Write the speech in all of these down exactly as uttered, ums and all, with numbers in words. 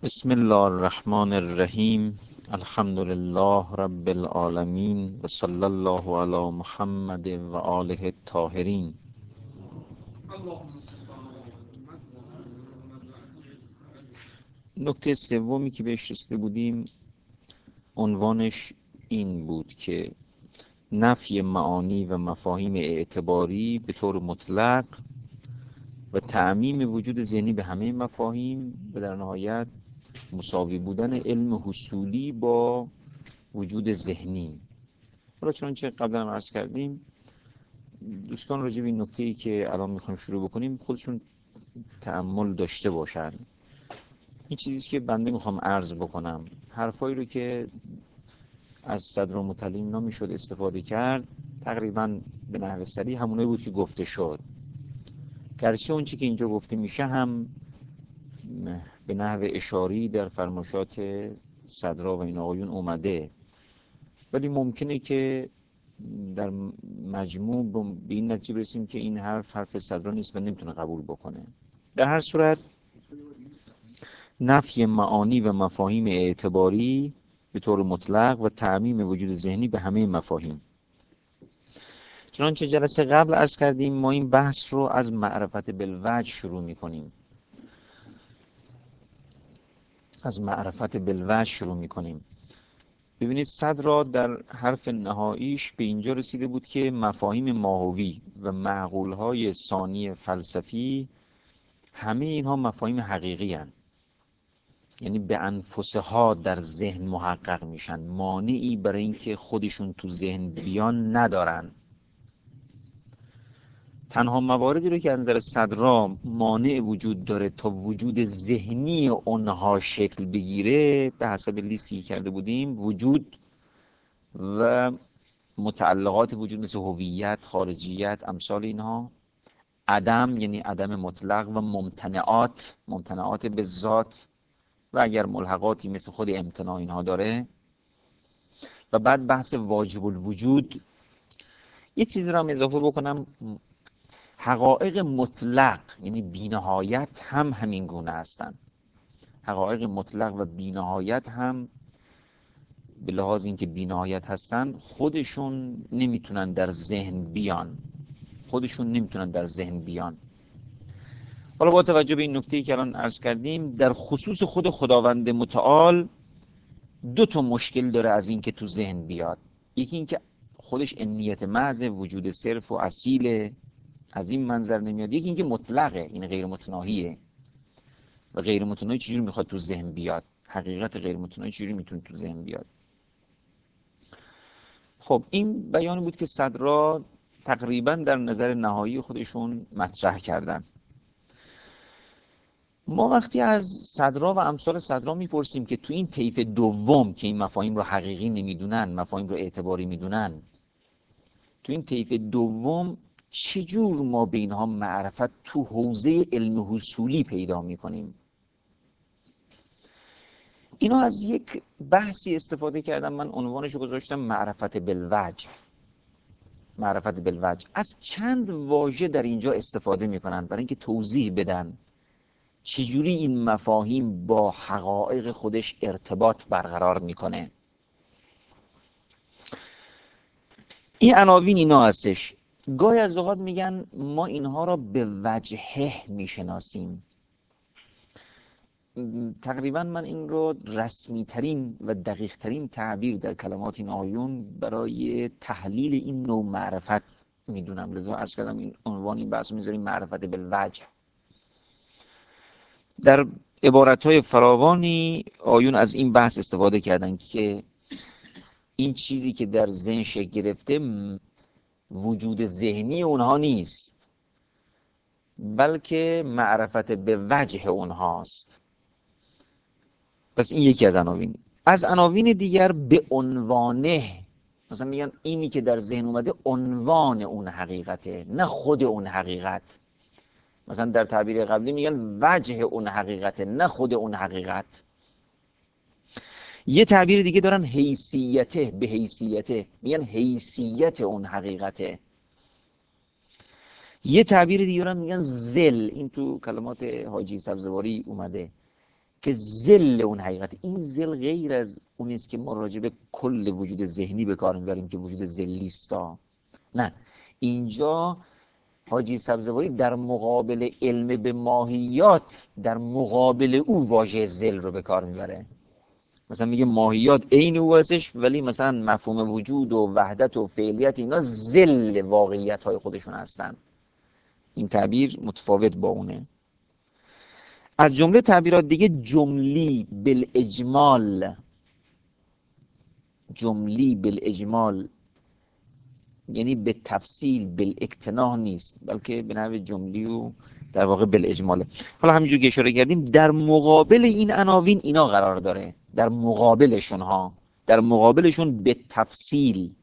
بسم الله الرحمن الرحیم. الحمد لله رب العالمین و صلی الله علی محمد و آله الطاهرین. نکته سومی که بهش رسیده بودیم عنوانش این بود که نفی معانی و مفاهیم اعتباری به طور مطلق و تعمیم وجود ذهنی به همه مفاهیم و در نهایت مساوی بودن علم حصولی با وجود ذهنی. حالا چون قبلا عرض کردیم دوستان راجع به این نکته‌ای که الان میخوایم شروع بکنیم خودشون تأمل داشته باشن. این چیزیست که بنده میخوام عرض بکنم. حرفایی رو که از صدرالمطلع اینا میشد استفاده کرد تقریبا به نحو سریع همونایی بود که گفته شد، گرچه اون چی که اینجا گفته میشه هم به نحو اشاری در فرمایشات صدرا و این آقایون اومده، ولی ممکنه که در مجموع به این نتیجه برسیم که این حرف حرف صدرا نیست و نمیتونه قبول بکنه. در هر صورت نفی معانی و مفاهیم اعتباری به طور مطلق و تعمیم وجود ذهنی به همه مفاهیم. چنانچه جلسه قبل عرض کردیم ما این بحث رو از معرفت بالوجه شروع میکنیم. از معرفت بالوجه شروع میکنیم. ببینید صدرا در حرف نهاییش به اینجا رسیده بود که مفاهیم ماهوی و معقولهای ثانی فلسفی همه اینها مفاهیم حقیقی هستند، یعنی به انفسها در ذهن محقق میشن، مانعی برای اینکه خودشون تو ذهن بیان ندارن. تنها مواردی رو که از نظر صدرا مانع وجود داره تا وجود ذهنی اونها شکل بگیره به حسب لیستی کرده بودیم وجود و متعلقات وجود مثل هویت، خارجیت، امثال اینها، عدم یعنی عدم مطلق و ممتنعات، ممتنعات به ذات و اگر ملحقاتی مثل خود امتناع اینها داره، و بعد بحث واجب الوجود. یه چیزی رو هم اضافه بکنم، حقایق مطلق یعنی بی‌نهایت هم همین گونه هستن. حقایق مطلق و بی‌نهایت هم به لحاظ اینکه بی‌نهایت هستن خودشون نمیتونن در ذهن بیان خودشون نمیتونن در ذهن بیان حالا با توجه به این نکته‌ای که الان عرض کردیم در خصوص خود خداوند متعال دو تا مشکل داره از این که تو ذهن بیاد. یکی این که خودش انیت محض وجود صرف و اصیل، از این منظر نمیاد. یکی این که مطلقه، این غیر متناهیه و غیر متناهی چجوری میخواد تو ذهن بیاد؟ حقیقت غیر متناهی چجوری میتونه تو ذهن بیاد؟ خب این بیانی بود که صدرا تقریبا در نظر نهایی خودشون مطرح کردن. ما وقتی از صدرا و امثال صدرا میپرسیم که تو این طیف دوم که این مفاهیم رو حقیقی نمیدونن، مفاهیم رو اعتباری میدونن، تو این طیف دوم چجور ما به اینها معرفت تو حوزه علم حصولی پیدا میکنیم؟ اینا از یک بحثی استفاده کردم، من عنوانش رو گذاشتم معرفت بالوجه. معرفت بالوجه از چند واژه در اینجا استفاده میکنن برای اینکه توضیح بدن چجوری این مفاهیم با حقایق خودش ارتباط برقرار میکنه. این عناوین اینا هستش. گاهی از اوقات میگن ما اینها را به وجهه میشناسیم. تقریبا من این رو رسمی ترین و دقیق ترین تعبیر در کلمات این آیون برای تحلیل این نوع معرفت میدونم، لذا عرض کردم این عنوان این بحث میذاریم معرفت بالوجه. در عبارتهای فراوانی آیون از این بحث استفاده کردن که این چیزی که در ذهن شکل گرفته وجود ذهنی اونها نیست بلکه معرفت به وجه اونهاست. پس این یکی از عناوین. از عناوین دیگر به عنوانه، مثلا میگن اینی که در ذهن اومده عنوان اون حقیقته نه خود اون حقیقت. مثلا در تعبیر قبلی میگن وجه اون حقیقته نه خود اون حقیقت. یه تعبیر دیگه دارن حیثیته، به حیثیته، میگن حیثیت اون حقیقته. یه تعبیر دیگه دارن میگن ذل، این تو کلمات حاجی سبزواری اومده که ذل اون حقیقت. این ذل غیر از اون است که ما راجع به کل وجود ذهنی به کار میبریم که وجود ذلی است. نه، اینجا حاجی سبزواری در مقابل علم به ماهیات، در مقابل او واژه ذل رو به کار میبره. مثلا میگه ماهیات عین او هستش، ولی مثلا مفهوم وجود و وحدت و فعلیت اینا ذل واقعیت های خودشون هستن. این تعبیر متفاوت با اونه. از جمله تعبیرات دیگه جملی بالاجمال، جملی بالاجمال یعنی به تفصیل بالاکتناح نیست، بلکه به نحو جملی و در واقع بالاجماله. حالا همینجور که اشاره کردیم در مقابل این عناوین اینا قرار داره، در مقابلشون ها، در مقابلشون به تفصیل،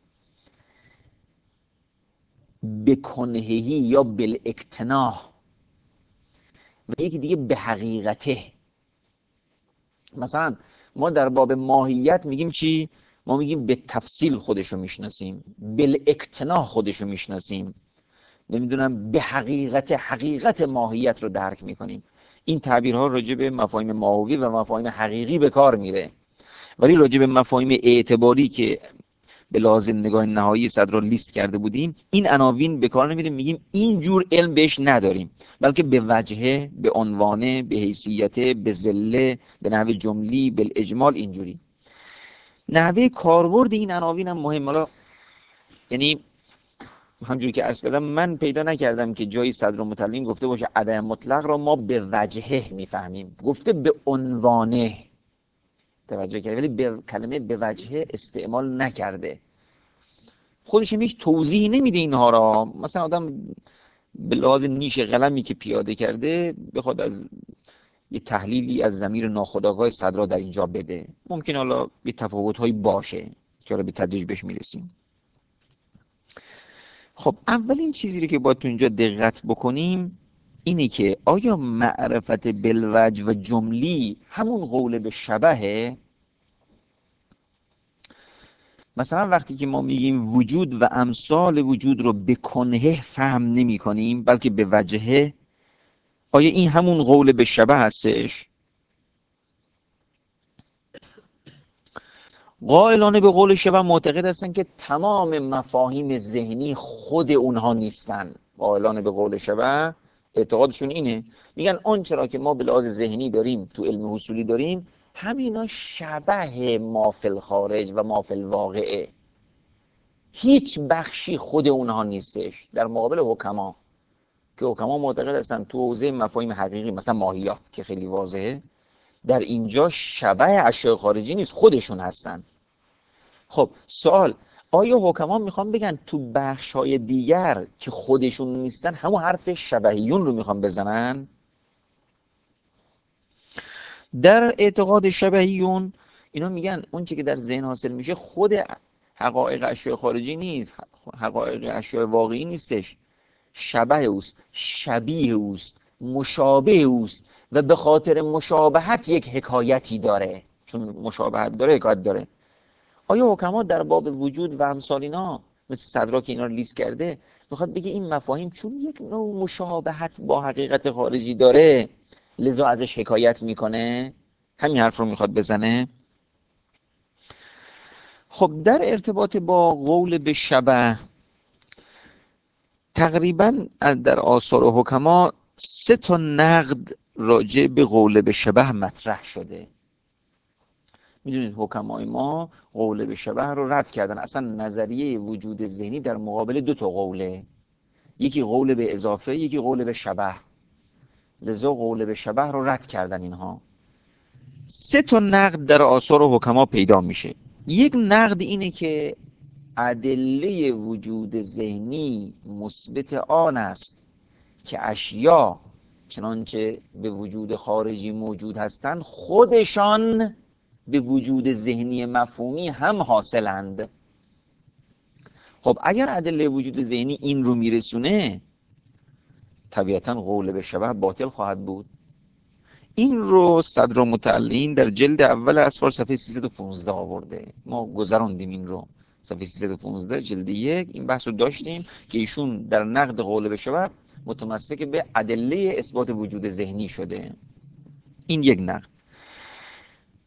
به کنهی یا بالاکتناح، و یکی دیگه به حقیقته. مثلا ما در باب ماهیت میگیم چی؟ ما میگیم به تفصیل خودشو میشناسیم، بالاکتناح خودشو میشناسیم، نمیدونم به حقیقت حقیقت ماهیت رو درک میکنیم. این تعبیرها راجع به مفاهیم ماهوی و مفاهیم حقیقی به کار میره، ولی راجع به مفاهیم اعتباری که به لازم نگاه نهایی صدر لیست کرده بودیم این عناوین به کار نمیره. میگیم این جور علم بهش نداریم، بلکه به وجهه، به عنوانه، به حیثیته، به ذله، به نحو جملی، به اجمال. اینجوری نحوه کاربرد این عناوین هم مهم. حالا یعنی همونجوری که عرض کردم من پیدا نکردم که جایی صدر متعلم گفته باشه عدم مطلق را ما به وجهه میفهمیم، گفته به عنوانه توجه کرده، ولی به کلمه به وجهه استعمال نکرده. خودش هم هیچ توضیحی نمیده اینها را. مثلا آدم به لحاظ نیش قلمی که پیاده کرده بخواد از یه تحلیلی از ضمیر ناخودآگاه صدرا در اینجا بده، ممکن حالا یه تفاوت‌هایی باشه که حالا به تدریج بهش میرسیم. خب اولین چیزی رو که باید تو اینجا دقت بکنیم اینه که آیا معرفت بالوجه و جملی همون قول به شبهه؟ مثلا وقتی که ما میگیم وجود و امثال وجود رو به کنه فهم نمی کنیم بلکه به وجهه، آیا این همون قول به شبه هستش؟ قائلان به قول شبه معتقد هستن که تمام مفاهیم ذهنی خود اونها نیستن. قائلان به قول شبه اعتقادشون اینه، میگن اون چرا که ما به لحاظ ذهنی داریم تو علم حصولی داریم همینا شبه ما فی الخارج و ما فی الواقعه، هیچ بخشی خود اونها نیستش. در مقابل حکما که حکما معتقد هستن تو حوزه مفاهیم حقیقی مثلا ماهیات که خیلی واضحه، در اینجا شبه اشیاء خارجی نیست، خودشون هستن. خب سوال، آیا حکما میخوان بگن تو بخش‌های دیگر که خودشون نیستن همون حرف شبهیون رو میخوان بزنن؟ در اعتقاد شبهیون اینا میگن اون چی که در ذهن حاصل میشه خود حقایق اشیاء خارجی نیست، حقایق اشیاء واقعی نیستش، شبه اوست، شبیه اوست، مشابه اوست و به خاطر مشابهت یک حکایتی داره. چون مشابهت داره حکایت داره. آیا حکما در باب وجود و امثال اینا مثل صدرا که اینا رو لیست کرده میخواد بگه این مفاهیم چون یک نوع مشابهت با حقیقت خارجی داره لذا ازش حکایت میکنه؟ همین حرف رو میخواد بزنه؟ خب در ارتباط با قول به شبه تقریبا در آثار حکما سه تا نقد راجع به قول به شبه مطرح شده. میدونید حکمای ما قول به شبه رو رد کردن. اصلا نظریه وجود ذهنی در مقابل دو تا قوله، یکی قول به اضافه، یکی قول به شبه. لذا قول به شبه رو رد کردن اینها. سه تا نقد در آثار حکما پیدا میشه. یک نقد اینه که ادله وجود ذهنی مثبت آن است که اشیا چنانچه به وجود خارجی موجود هستند خودشان به وجود ذهنی مفهومی هم حاصلند. خب اگر ادله وجود ذهنی این رو میرسونه طبیعتا قول به شبه باطل خواهد بود. این رو صدر متعلین در جلد اول اسفار صفحه سیصد و پانزده آورده. ما گذراندیم این رو، صفحه سیصد و پانزده جلد یک این بحث رو داشتیم که ایشون در نقد قول به شبه متمسک به ادله اثبات وجود ذهنی شده. این یک نقد.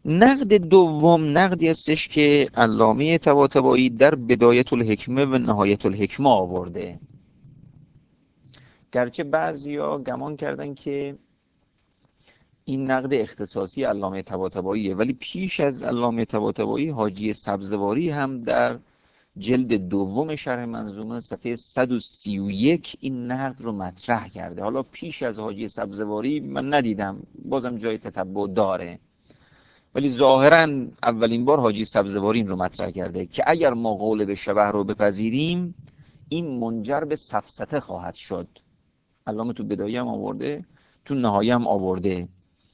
نقد دوم نقدی هستش که علامه طباطبایی در بدایت الحکمه و نهایت الحکمه آورده. گرچه بعضیا گمان کردن که این نقد اختصاصی علامه طباطباییه، ولی پیش از علامه طباطبایی حاجی سبزواری هم در جلد دوم شرح منظومه صفحه صد و سی و یک این نقد رو مطرح کرده. حالا پیش از حاجی سبزواری من ندیدم، بازم جای تتبع داره، ولی ظاهرا اولین بار حاجی سبزواری این رو مطرح کرده که اگر ما قول به شبه رو بپذیریم این منجر به سفسطه خواهد شد. علامه تو بدایه هم آورده، تو نهایه هم آورده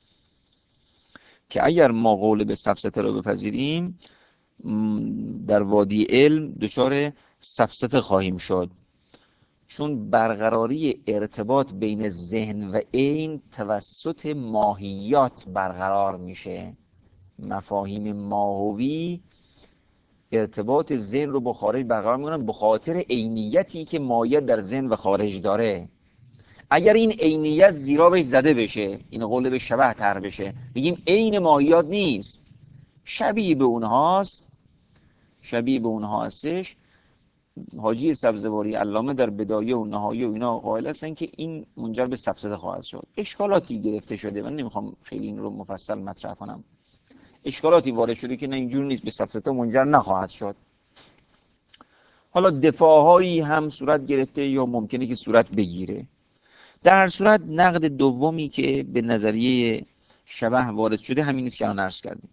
که اگر ما قول به سفسطه رو بپذیریم در وادی علم دچار سفسطه خواهیم شد، چون برقراری ارتباط بین ذهن و عین توسط ماهیات برقرار میشه. مفاهیم ماهوی ارتباط ذهن رو با خارج برقرار میکنن به خاطر عینیتی که مایه در ذهن و خارج داره. اگر این عینیت زیرا بهش زده بشه، این قول به شبه تر بشه، بگیم عین ماهیات نیست، شبیه به اونهاست، شبیه به اونها هستش، حاجی سبزواری علامه در بدایه و نهایه و اینا قائل هستن که این منجر به سفسطه خواهد شد. اشکالاتی گرفته شده، من نمیخوام خیلی این رو مفصل مطرح کنم، اشکالاتی وارد شده که نه اینجور نیست، به سفسطه منجر نخواهد شد. حالا دفاعهایی هم صورت گرفته یا ممکنه که صورت بگیره. در هر صورت نقد دومی که به نظریه شبه وارد شده همین است که الان عرض کردیم.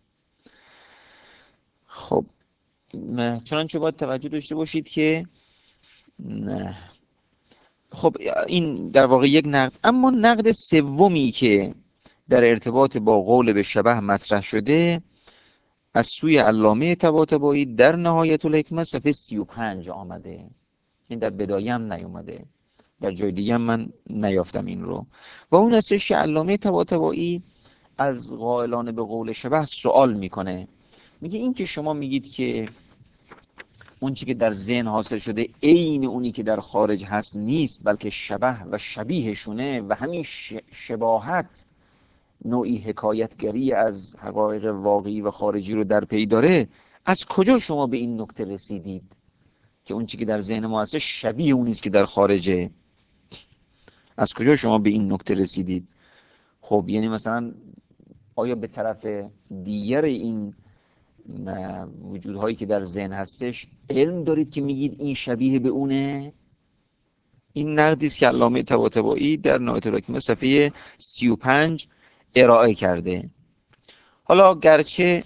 خب چنانچه باید توجه داشته باشید که نه. خب این در واقع یک نقد. اما نقد سومی که در ارتباط با قول به شبه مطرح شده از سوی علامه طباطبایی در نهایت الحکمه صفحه سی و پنج آمده. این در بدایه هم نیومده، در جای دیگه هم من نیافتم این رو. و اون هستش که علامه طباطبایی از قائلان به قول شبه سوال میکنه، میگه این که شما میگید که اون چی که در ذهن حاصل شده عین اونی که در خارج هست نیست، بلکه شبه و شبیهشونه و همین شباهت نوعی حکایتگری از حقایق واقعی و خارجی رو در پی داره، از کجا شما به این نکته رسیدید که اون چی که در ذهن ما هست شبیه اون نیست که در خارجه؟ از کجا شما به این نکته رسیدید؟ خب یعنی مثلا آیا به طرف دیگر این وجودهایی که در ذهن هستش علم دارید که میگید این شبیه به اونه؟ این نقدی است که علامه طباطبایی در نهایت الحکمه صفحه سی و پنج ارائه کرده. حالا گرچه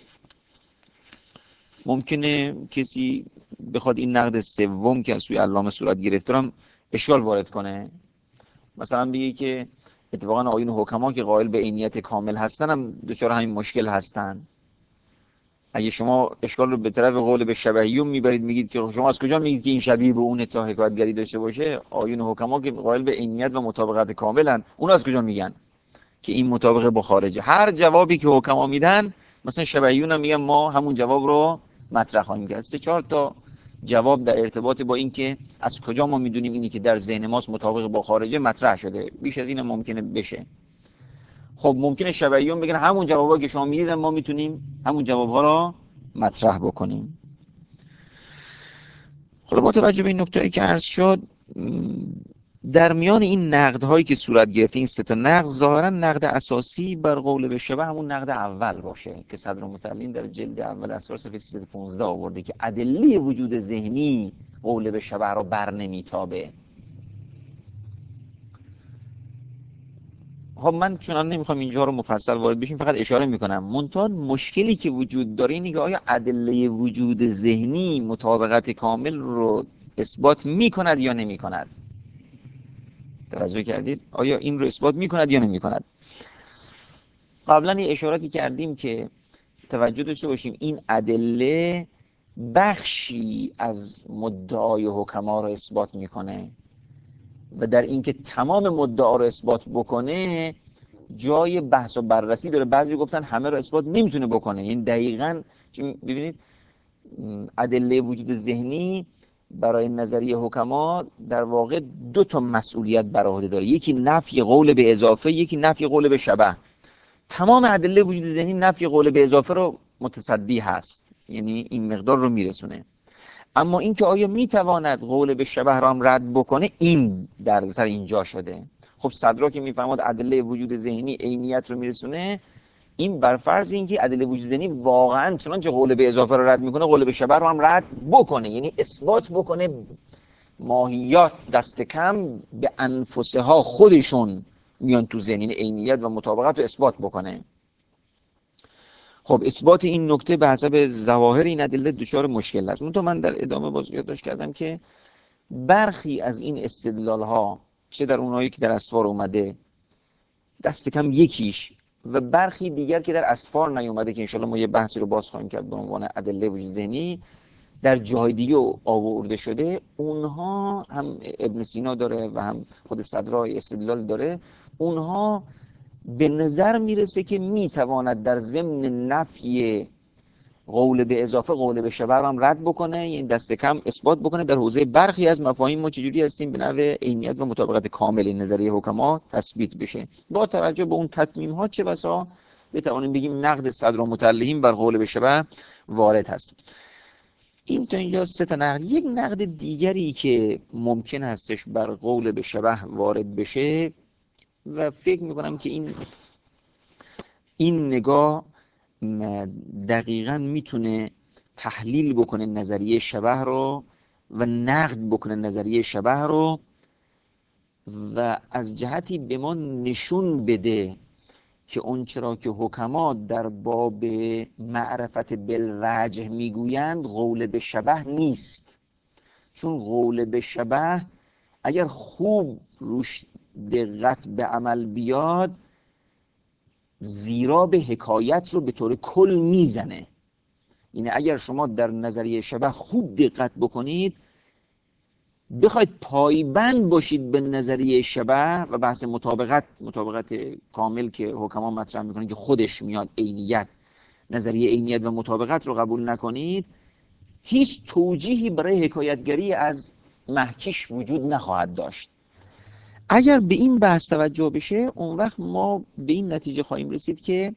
ممکنه کسی بخواد این نقد سوم که از سوی علامه صورت گرفته هم اشکال وارد کنه، مثلا بگه که اتفاقا آیون حکما که قائل به عینیت کامل هستن هم دچار همین مشکل هستن. اگه شما اشکال رو به طرف قول به شبهیون میبرید، میگید که شما از کجا میگید که این شبیه به اون تا حکایتگری داشته باشه؟ آیون حکما که قائل به عینیت و مطابقت کاملن، اون از کجا میگن که این مطابق با خارجه؟ هر جوابی که حکما میدن، مثلا شبهیون هم میگن ما همون جواب رو مطرح خواهیم کرد. سه چهار تا جواب در ارتباط با این که از کجا ما میدونیم اینی که در ذهن ماست مطابق با خارجه مطرح شده. بیش از این ممکنه بشه. خب ممکنه شبهیون بگن همون جوابایی که شما میدید ما میتونیم همون جوابها رو مطرح بکنیم. حالا با توجه به این نکته‌ای که عرض شد، در میان این نقدهایی که صورت گرفته، این سه تا نقد ظاهرا نقد اساسی بر قول به شبه همون نقد اول باشه که صدرالمتعلین در جلد اول اسرار صفحه سیصد و پانزده آورده که ادله وجود ذهنی قول به شبه رو بر نمیتابه. خب من چون نمیخوام اینجا رو مفصل وارد بشیم، فقط اشاره میکنم. منتها مشکلی که وجود داره اینه که آیا ادله وجود ذهنی مطابقت کامل رو اثبات میکند یا نمیکند؟ توجه کردید؟ آیا این رو اثبات میکند یا نمیکند؟ قبلا یه اشاراتی کردیم که توجه داشته باشیم این ادله بخشی از مدعای حکما رو اثبات میکنه و در اینکه تمام مدعا رو اثبات بکنه جای بحث و بررسی داره. بعضی گفتن همه رو اثبات نمیتونه بکنه. یعنی دقیقاً ببینید ادله وجود ذهنی برای نظریه حکما در واقع دو تا مسئولیت بر عهده داره، یکی نفی قول به اضافه، یکی نفی قول به شبه. تمام ادله وجود ذهنی نفی قول به اضافه رو متصدی هست، یعنی این مقدار رو میرسونه. اما اینکه آیا میتواند قول به شبه را هم رد بکنه، این در سر اینجا شده. خب صدرا که میفهمد ادله وجود ذهنی عینیت رو میرسونه، این بر فرض اینکه ادله وجود ذهنی واقعا چنانچه قول به اضافه رو رد میکنه قول به شبه رو هم رد بکنه، یعنی اثبات بکنه ماهیات دست کم به انفسها خودشون میان تو ذهن، یعنی عینیت و مطابقت رو اثبات بکنه. خب اثبات این نکته به حسب ظواهر این ادله دچار مشکل است. اون تو من در ادامه باز یادداشت کردم که برخی از این استدلال ها، چه در اونایی که در اسفار اومده دست کم یکیش، و برخی دیگر که در اسفار نیومده که انشالله ما یه بحثی رو باز خواهیم کرد به عنوان ادله وجود ذهنی، در جای دیگه آورده شده، اونها هم ابن سینا داره و هم خود صدرای استدلال داره، اونها به نظر میرسه که میتواند در ضمن نفی قول به اضافه قول به شبه هم رد بکنه، یعنی دست کم اثبات بکنه در حوزه برخی از مفاهیم ما چجوری هستیم به نحو عینیت و مطابقت کامل این نظریه حکما تثبیت بشه. با توجه به اون تتمیم ها چه بسا بتوانیم بگیم نقد صدر و متعلهین بر قول به شبه وارد هست. این تا اینجا سه تا نقد. یک نقد دیگری که ممکن هستش بر قول به شبه وارد بشه و فکر میکنم که این این نگاه دقیقاً میتونه تحلیل بکنه نظریه شبه رو و نقد بکنه نظریه شبه رو و از جهتی به ما نشون بده که اون چرا که حکما در باب معرفت بالوجه میگویند قول به شبه نیست، چون قول به شبه اگر خوب روش دقت به عمل بیاد زیرا به حکایت رو به طور کل میزنه. یعنی اگر شما در نظریه شبه خوب دقت بکنید، بخواید پایبند باشید به نظریه شبه و بحث مطابقت مطابقت کامل که حکما مطرح میکنن که خودش میاد عینیت، نظریه عینیت و مطابقت رو قبول نکنید، هیچ توجیهی برای حکایتگری از محکیش وجود نخواهد داشت. اگر به این بحث توجه بشه، اون وقت ما به این نتیجه خواهیم رسید که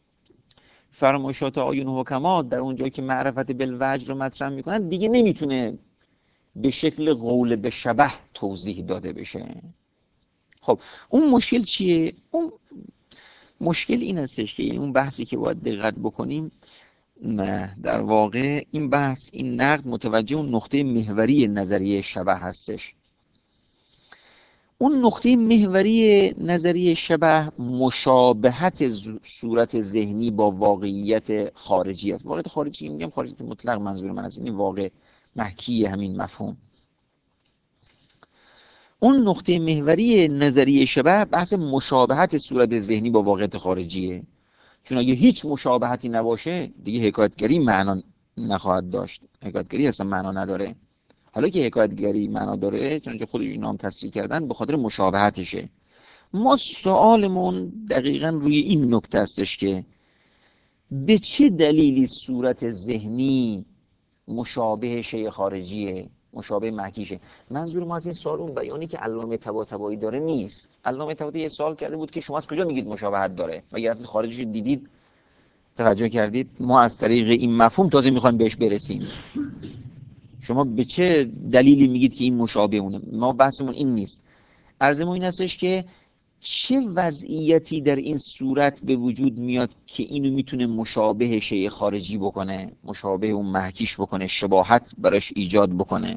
فرمایشات آیون حکما در اونجایی که معرفت بالوجه رو مطرح میکنن دیگه نمیتونه به شکل قول به شبه توضیح داده بشه. خب اون مشکل چیه؟ اون مشکل این هستش که اون بحثی که باید دقت بکنیم، در واقع این بحث این نقد متوجه اون نقطه محوری نظریه شبه هستش. اون نقطه محوری نظریه شبه مشابهت صورت ذهنی با واقعیت خارجی است. واقعیت خارجی میگم خارجیت مطلق، منظور من از این واقع محکی همین مفهوم. اون نقطه محوری نظریه شبه بحث مشابهت صورت ذهنی با واقعیت خارجیه، چون اگه هیچ مشابهتی نباشه دیگه حکایتگری معنا نخواهد داشت، حکایتگری اصلا معنا نداره. حالا که حکایتگری معنا داره، چون خودش اینا هم تصریح کردن، به خاطر مشابهتشه. ما سوالمون دقیقاً روی این نکته هستش که به چه دلیلی صورت ذهنی مشابه شیء خارجیه، مشابه محکیشه. منظور ما از این سوال اون بیانی که علامه طباطبایی داره نیست. علامه طباطبایی یه سوال کرده بود که شما از کجا میگید مشابهت داره؟ مگر رفتید خارجیش دیدید توجه کردید؟ ما از طریق این مفهوم تازه میخوایم بهش برسیم. شما به چه دلیلی میگید که این مشابه اونه؟ ما بحثمون این نیست. عرض ما این هستش که چه وضعیتی در این صورت به وجود میاد که اینو میتونه مشابه شیء خارجی بکنه، مشابه اون محکیش بکنه، شباهت براش ایجاد بکنه.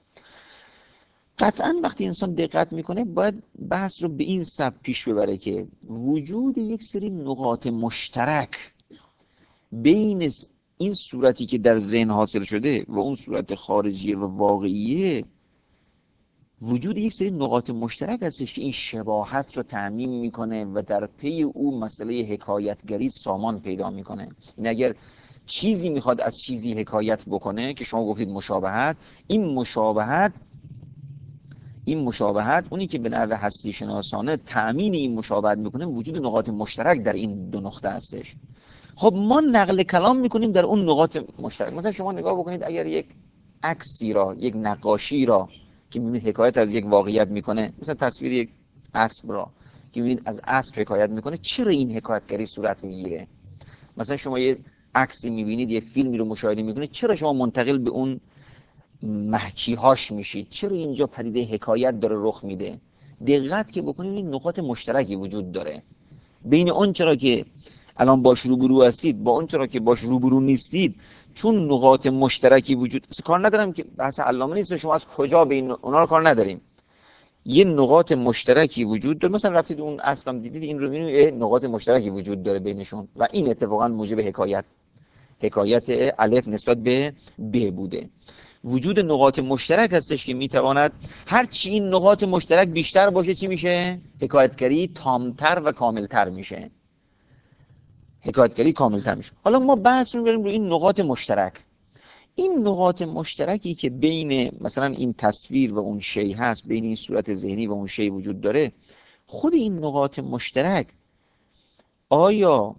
قطعاً وقتی انسان دقت میکنه باید بحث رو به این سبک پیش ببره که وجود یک سری نقاط مشترک بین این صورتی که در ذهن حاصل شده و اون صورت خارجی و واقعیه، وجود یک سری نقاط مشترک هستش که این شباهت رو تضمین میکنه و در پی او مسئله حکایتگری سامان پیدا میکنه. این اگر چیزی میخواد از چیزی حکایت بکنه که شما گفتید مشابهت، این مشابهت این مشابهت اونی که به نحو هستی شناسانه تأمین این مشابهت میکنه وجود نقاط مشترک در این دو نقطه هستش. خب ما نقل کلام میکنیم در اون نقاط مشترک. مثلا شما نگاه بکنید، اگر یک عکسی را، یک نقاشی را که میبینید حکایت از یک واقعیت میکنه، مثلا تصویر یک اسب را که میبینید از اسب حکایت میکنه، چرا این حکایتگری صورت میگیره؟ مثلا شما یه عکسی میبینید، یه فیلمی رو مشاهده میکنید، چرا شما منتقل به اون محکی‌هاش میشید؟ چرا اینجا پدیده حکایت داره رخ میده؟ دقت که بکنید این نقاط مشترکی وجود داره بین اون چرا که الان باش روبرو هستید با اون چرا که باش روبرو نیستید، چون نقاط مشترکی وجود. کار ندارم که بحث علامه نیست، شما از کجا بین اونا رو کار نداریم، یه نقاط مشترکی وجود داره. مثلا رفتید اون اصلا دیدید این رو میبینید نقاط مشترکی وجود داره بینشون و این اتفاقا موجب حکایت حکایت الف نسبت به ب بوده. وجود نقاط مشترک هستش که میتواند هر چی این نقاط مشترک بیشتر باشه چی میشه؟ حکایتگری تامتر و کاملتر میشه. حکایتگری کاملتر میشه. حالا ما بحث رو بریم روی این نقاط مشترک. این نقاط مشترکی که بین مثلا این تصویر و اون شی هست، بین این صورت ذهنی و اون شی وجود داره، خود این نقاط مشترک آیا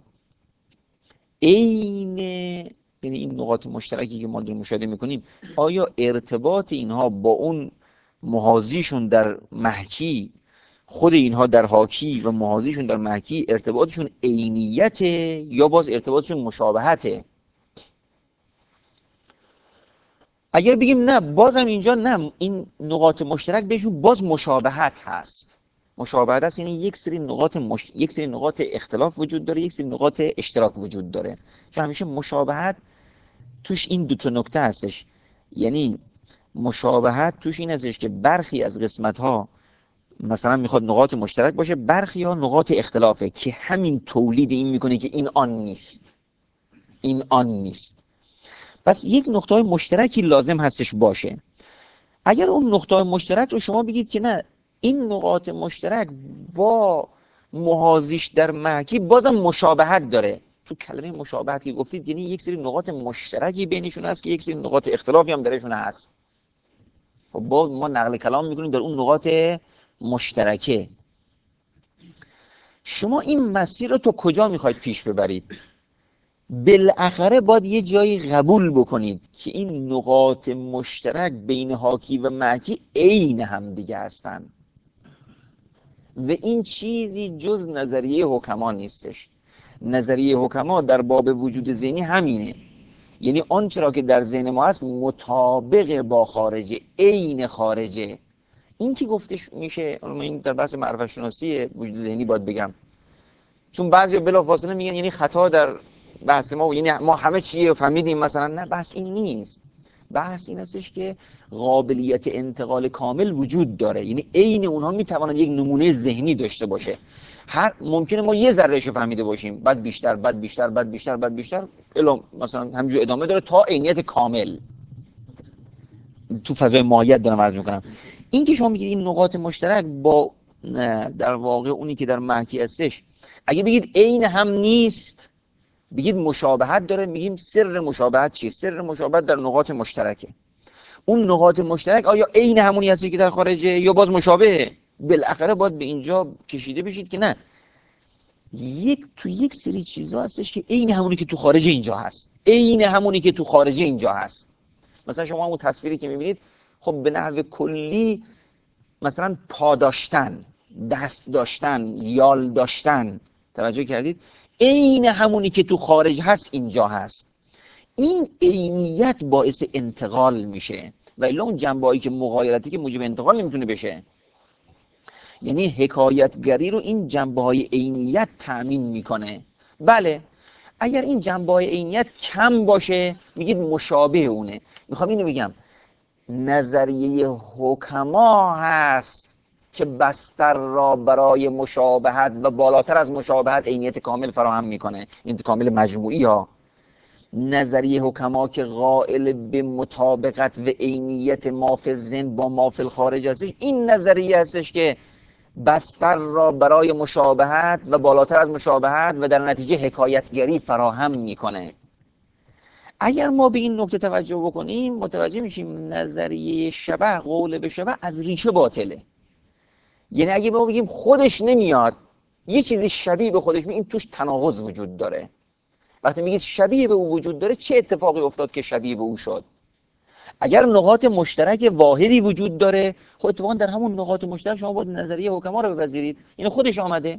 عین، یعنی این نقاط مشترکی که ما داریم مشاهده میکنیم، آیا ارتباط اینها با اون محاذیشون در محکی، خود اینها در حاکی و محاذیشون در محکی ارتباطشون عینیته یا باز ارتباطشون مشابهته؟ اگر بگیم نه، بازم اینجا نه، این نقاط مشترک بهشون باز مشابهت هست. مشابهت هست یعنی یک سری نقاط مش... یک سری نقاط اختلاف وجود داره، یک سری نقاط اشتراک وجود داره. چون همیشه مشابهت توش این دو تا نکته هستش، یعنی مشابهت توش این هستش که برخی از قسمت ها مثلا میخواد نقاط مشترک باشه، برخی ها نقاط اختلافه که همین تولید این میکنه که این آن نیست، این آن نیست. پس یک نقطه مشترکی لازم هستش باشه. اگر اون نقطه مشترک رو شما بگید که نه، این نقاط مشترک با محاذیش در محکی بازم مشابهت داره، تو کلمه مشابهت که گفتید یعنی یک سری نقاط مشترکی بینشون هست که یک سری نقاط اختلافی هم درشون هست. خب با ما نقل کلام میکنیم در اون نقاط مشترکه. شما این مسیر رو تو کجا میخواید پیش ببرید؟ بالاخره باید یه جایی قبول بکنید که این نقاط مشترک بین حاکی و محکی عین هم دیگه هستن و این چیزی جز نظریه حکما نیستش. نظریه حکما در باب وجود ذهنی همینه، یعنی آنچه را که در ذهن ما هست مطابق با خارجه، عین خارجه. این که گفتش میشه، این در بحث معرفت شناسی وجود ذهنی باید بگم، چون بعضی بلافاصله میگن یعنی خطا در بحث ما، یعنی ما همه چیه فهمیدیم مثلا. نه، بحث این نیست. بحث این هستش که قابلیت انتقال کامل وجود داره، یعنی عین اونها میتواند یک نمونه ذهنی داشته باشه. هر ممکنه ما یه ذرهش فهمیده باشیم، بعد بیشتر بعد بیشتر بعد بیشتر بعد بیشتر الا مثلا همینجور ادامه داره تا عینیت کامل. تو فضای ماهیت دارم عرض میکنم. این که شما میگید این نقاط مشترک با در واقع اونی که در محکی هستش، اگه بگید عین هم نیست، بگید مشابهت داره، میگیم سر مشابهت چیه؟ سر مشابهت در نقاط مشترکه. اون نقاط مشترک آیا عین همونی هستش که در خارجه یا باز مشابهه؟ بالاخره باید به اینجا کشیده بشید که نه، یک تو یک سری چیزا هستش که عین همونی که تو خارجه اینجا هست، عین همونی که تو خارجه اینجا هست. مثلا شما اون تصویری که میبینید، خب به نحو کلی مثلا پا داشتن، دست داشتن، یال داشتن، توجه کردید؟ عین همونی که تو خارج هست اینجا هست. این عینیت باعث انتقال میشه و الا اون جنبه‌ای که مغایرتی که موجب انتقال نمیتونه بشه. یعنی حکایتگری رو این جنبه‌های عینیت تأمین میکنه. بله، اگر این جنبه‌های عینیت کم باشه میگید مشابه اونه. میخوام اینو بگم، نظریه حکما هست که بستر را برای مشابهت و بالاتر از مشابهت عینیت کامل فراهم میکنه، این کامل مجموعی ها. نظریه حکما که قائل به مطابقت و عینیت ما فی الذهن با ما فی الخارج هستش، این نظریه هستش که بستر را برای مشابهت و بالاتر از مشابهت و در نتیجه حکایتگری فراهم میکنه. اگر ما به این نکته توجه بکنیم متوجه میشیم نظریه شبه، قول به شبه از ریشه باطله. یعنی اگه ما بگیم خودش نمیاد، یه چیزی شبیه به خودش میاد، این توش تناقض وجود داره. وقتی میگید شبیه به او وجود داره، چه اتفاقی افتاد که شبیه به او شد؟ اگر نقاط مشترک واحدی وجود داره، خب اتفاقا در همون نقاط مشترک شما باید نظریه حکما رو بپذیرید. این خودش آمده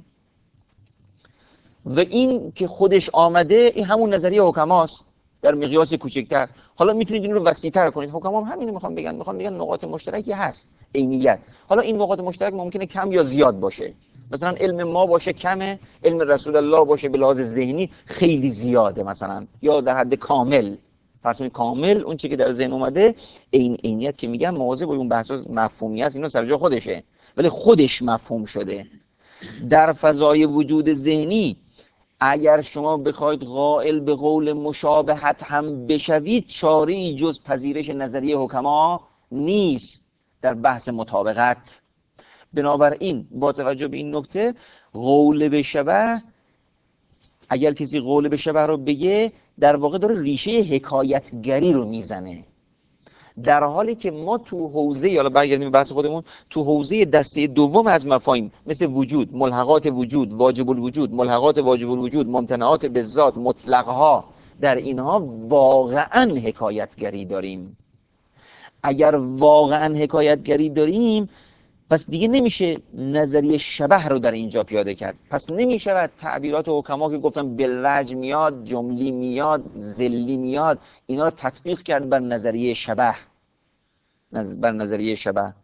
و این که خودش آمده این همون نظریه حکماست در مقیاس کوچکتر. حالا میتونید این رو وسیع‌تر کنید. حکما هم همین رو میخوان بگن، میخوان بگن نقاط مشترکی هست، عینیت. حالا این نقاط مشترک ممکنه کم یا زیاد باشه. مثلا علم ما باشه کمه، علم رسول الله باشه به لحاظ ذهنی خیلی زیاده مثلا، یا در حد کامل. فرض کنید کامل اون چیزی که در ذهن اومده، عین عینیت که میگن مواظب با اون بحثا مفهومیت اینا سر جای خودشه، ولی خودش مفهوم شده. در فضای وجود ذهنی اگر شما بخواید قائل به قول مشابهت هم بشوید، چاره‌ای جز پذیرش نظریه حکما نیست در بحث مطابقت. بنابراین با توجه به این نکته، قول به شبه، اگر کسی قول به شبه رو بگه، در واقع داره ریشه حکایتگری رو میزنه، در حالی که ما تو حوزه، حالا برگردیم به بحث خودمون، تو حوزه دسته دوم از مفاهیم مثل وجود، ملحقات وجود، واجب الوجود، ملحقات واجب الوجود، ممتنعات بالذات، مطلقها، در اینها واقعا حکایتگری داریم. اگر واقعا حکایتگری داریم، پس دیگه نمیشه نظریه شبه رو در اینجا پیاده کرد. پس نمیشه تعبیرات حکما که گفتم بالوجه میاد، جملی میاد، ذلی میاد، اینا رو تطبیق کرد بر نظریه شبه، بر نظریه شبه.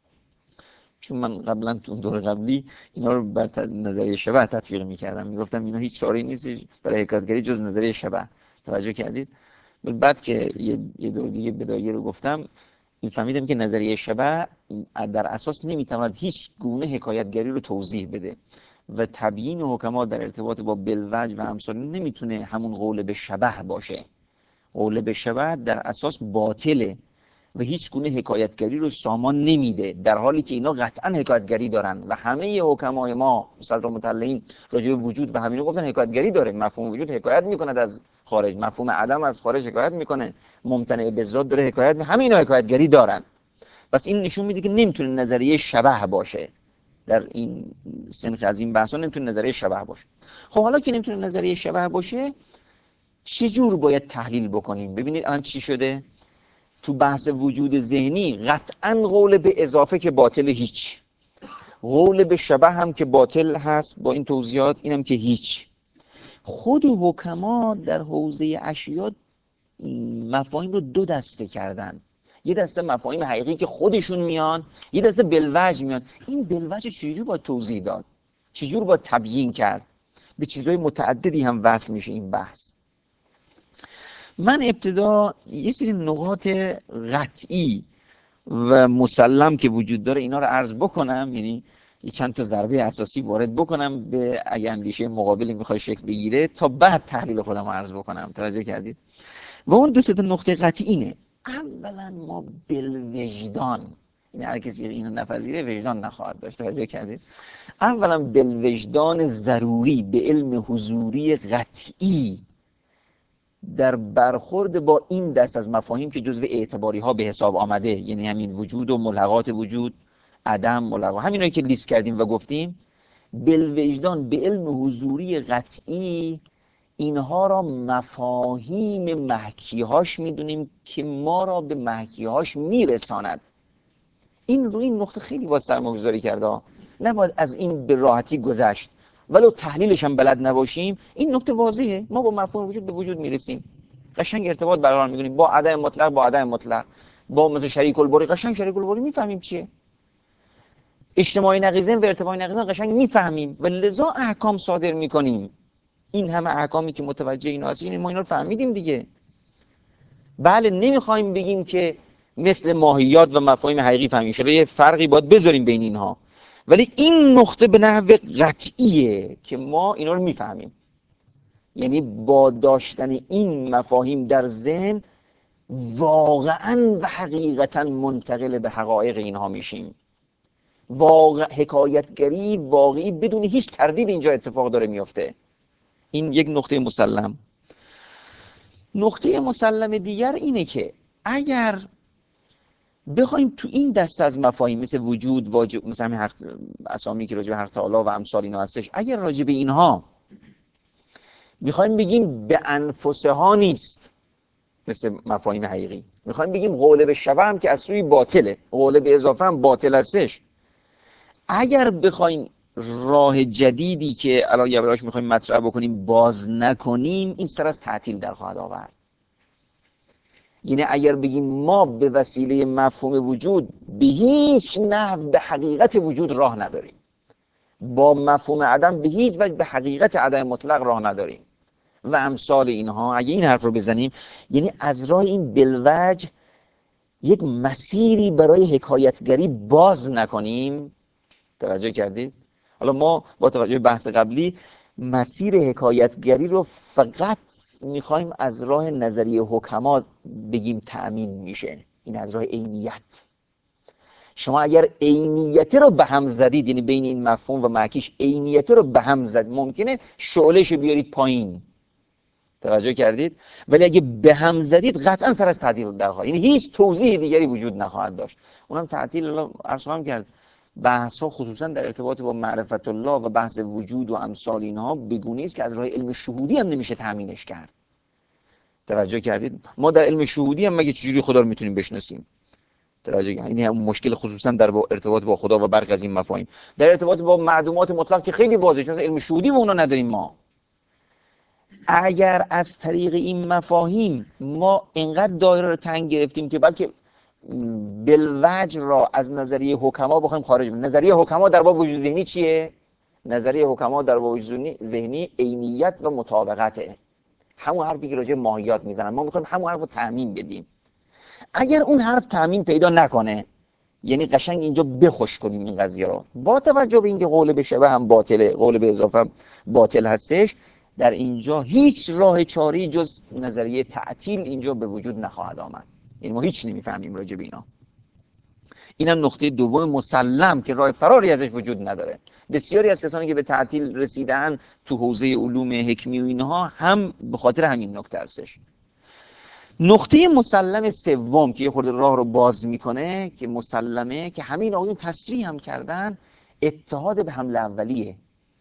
چون من قبلا تو دور قبلی اینا رو بر نظریه شبه تطبیق میکردم، میگفتم اینا هیچ چاره‌ای نیست برای حکایتگری جز نظریه شبه. توجه کردید؟ بعد که یه دور دیگه بدایه رو گفتم، این فهمیدم که نظریه شبه در اساس نمیتواند هیچ گونه حکایتگری رو توضیح بده و تبیین حکما در ارتباط با بالوجه و امثال نمیتونه همون قول به شبه باشه. قول به شبه در اساس باطله و هیچ گونه حکایتگری رو سامان نمیده، در حالی که اینا قطعا حکایتگری دارن و همه حکمای ما صدر مطلعین راجع به وجود و همین رو گفتن حکایتگری داره. مفهوم وجود حکایت میکنه از خارج، مفهوم عدم از خارج حکایت میکنه، ممتنع بالذات داره حکایت میکنه، همه اینا حکایتگری دارن. پس این نشون میده که نمیتونه نظریه شبه باشه در این سنخ از این بحثا، نمیتونه نظریه شبه باشه. خب حالا که نمیتونه نظریه شبه باشه، چه جور باید تحلیل بکنیم؟ ببینید الان چی شده تو بحث وجود ذهنی. قطعا قول به اضافه که باطل هیچ، قول به شبه هم که باطل هست با این توضیحات، اینم که هیچ. خود حکما در حوزه اشیاء مفاهیم رو دو دسته کردن. یه دسته مفاهیم حقیقی که خودشون میان، یه دسته بالوجه میان. این بالوجه چجور باید توضیح داد، چجور باید تبیین کرد؟ به چیزهای متعددی هم وصل میشه این بحث. من ابتدا یه سری نقاط قطعی و مسلم که وجود داره اینا رو عرض بکنم، یعنی یه چند تا ضربه اساسی وارد بکنم به اگه اندیشه مقابلی میخوای شکل بگیره، تا بعد تحلیل خودم رو عرض بکنم. توجه کردید؟ و اون دو سه تا نقطه قطعی اینه. اولا ما بالوجدان، این هر کسی اینو نپذیره وجدان نخواهد داشت. توجه کردید؟ اولا بالوجدان ضروری به علم حضوری قطعی در برخورد با این دست از مفاهیم که جزو اعتباری ها به حساب آمده، یعنی همین وجود و ملحقات وجود، عدم، ملحقات، همینایی که لیست کردیم و گفتیم، بالوجدان به علم حضوری قطعی اینها را مفاهیم محکیهاش میدونیم که ما را به محکیهاش میرساند. این روی این نقطه خیلی باید سرمایه‌گذاری کرده، نباید از این به راحتی گذشت. ولو تحلیلش هم بلد نباشیم، این نکته واضحه، ما با مفهوم وجود به وجود میرسیم، قشنگ ارتباط برقرار میکنیم با عدم مطلق، با عدم مطلق، با مثلا شریک الباری، قشنگ شریک الباری میفهمیم چیه، اجتماعی نقیضین و ارتباطی نقیضین قشنگ میفهمیم و لذا احکام صادر میکنیم. این همه احکامی که متوجه اینا هستیم، ما اینا رو فهمیدیم دیگه. بله نمیخوایم بگیم که مثل ماهیات و مفاهیم حقیقی فهمیم شده، یه فرقی باید بذاریم بین اینها، ولی این نقطه به نحو قطعیه که ما اینا رو میفهمیم. یعنی با داشتن این مفاهیم در ذهن واقعا و حقیقتا منتقل به حقایق اینها میشیم. واقع حکایتگری واقعی بدون هیچ تردید اینجا اتفاق داره میفته. این یک نقطه مسلم. نقطه مسلم دیگر اینه که اگر بخوایم تو این دسته از مفاهیم مثل وجود، واجب، مثلا همین حق، اسامی که راجع به حق تعالی و امثال اینا هستش، اگر راجع به اینها میخوایم بگیم به انفسها نیست مثل مفاهیم حقیقی، میخوایم بگیم قالب شبه هم که از سوی باطله، قالب اضافه هم باطل هستش. اگر بخوایم راه جدیدی که الان یواش میخوایم مطرح بکنیم باز نکنیم، این سر از تعطیل در خواهد آورد. یعنی اگر بگیم ما به وسیله مفهوم وجود به هیچ نحو به حقیقت وجود راه نداریم، با مفهوم عدم به هیچ وجه به حقیقت عدم مطلق راه نداریم و امثال اینها، اگه این حرف رو بزنیم، یعنی از راه این بالوجه یک مسیری برای حکایتگری باز نکنیم. توجه کردید؟ حالا ما با توجه به بحث قبلی مسیر حکایتگری رو فقط میخوایم از راه نظریه حکما بگیم تأمین میشه، این از راه عینیت. شما اگر عینیت رو به هم زدید، یعنی بین این مفهوم و معکیش عینیت رو به هم زد، ممکنه شعلهش بیارید پایین. توجه کردید؟ ولی اگه به هم زدید قطعا سر از تعطیل در خواهد، یعنی هیچ توضیح دیگری وجود نخواهد داشت. اونم تعطیل الله عرض هم کرد. بحث ها خصوصا در ارتباط با معرفت الله و بحث وجود و امثال اینها بگونه است که از راه علم شهودی هم نمیشه تامینش کرد. توجه کردید؟ ما در علم شهودی هم مگه چجوری خدا رو میتونیم بشناسیم؟ توجه کردید؟ این هم مشکل خصوصا در با ارتباط با خدا و برخی از این مفاهیم. در ارتباط با معدومات مطلق که خیلی واضحه، چون علم شهودی به اونا نداریم ما. اگر از طریق این مفاهیم ما اینقدر دایره رو تنگ گرفتیم که بلکه بالوجه را از نظریه حکما بخوایم خارج کنیم. نظریه حکما در باب وجود ذهنی چیه؟ نظریه حکما در باب وجود ذهنی عینیت و مطابقته. همون حرفی که راجع به ماهیات میزنن، ما میخوایم همون حرف رو تعمیم بدیم. اگر اون حرف تعمیم پیدا نکنه، یعنی قشنگ اینجا بخوش کنیم این قضیه رو، با توجه به اینکه قول به شبه هم باطله، قول به اضافه هم باطل هستش، در اینجا هیچ راه چاری جز نظریه تعطیل اینجا به وجود نخواهد آمد. یعنی ما هیچ نمیفهمیم راجع به اینا. اینم نقطه دوم مسلم که راه فراری ازش وجود نداره. بسیاری از کسانی که به تعطیل رسیدن تو حوزه علوم حکمی و اینها هم به خاطر همین نکته هستش. نقطه مسلم سوم که یه خورده راه رو باز میکنه که مسلمه، که همین آقایون تصریح هم کردن، اتحاد به حمل اولیه.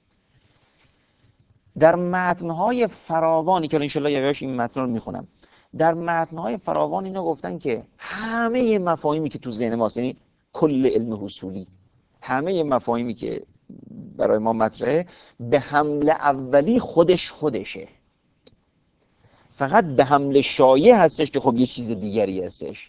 در متن‌های فراوانی که انشالله یواش این متن رو میخونم، در متن‌های فراوان اینا گفتن که همه مفاهیمی که تو ذهن ماست، یعنی کل علم حصولی، همه مفاهیمی که برای ما مطرحه، به حمل اولی خودش خودشه. فقط به حمل شایع هستش که خب یه چیز دیگری هستش.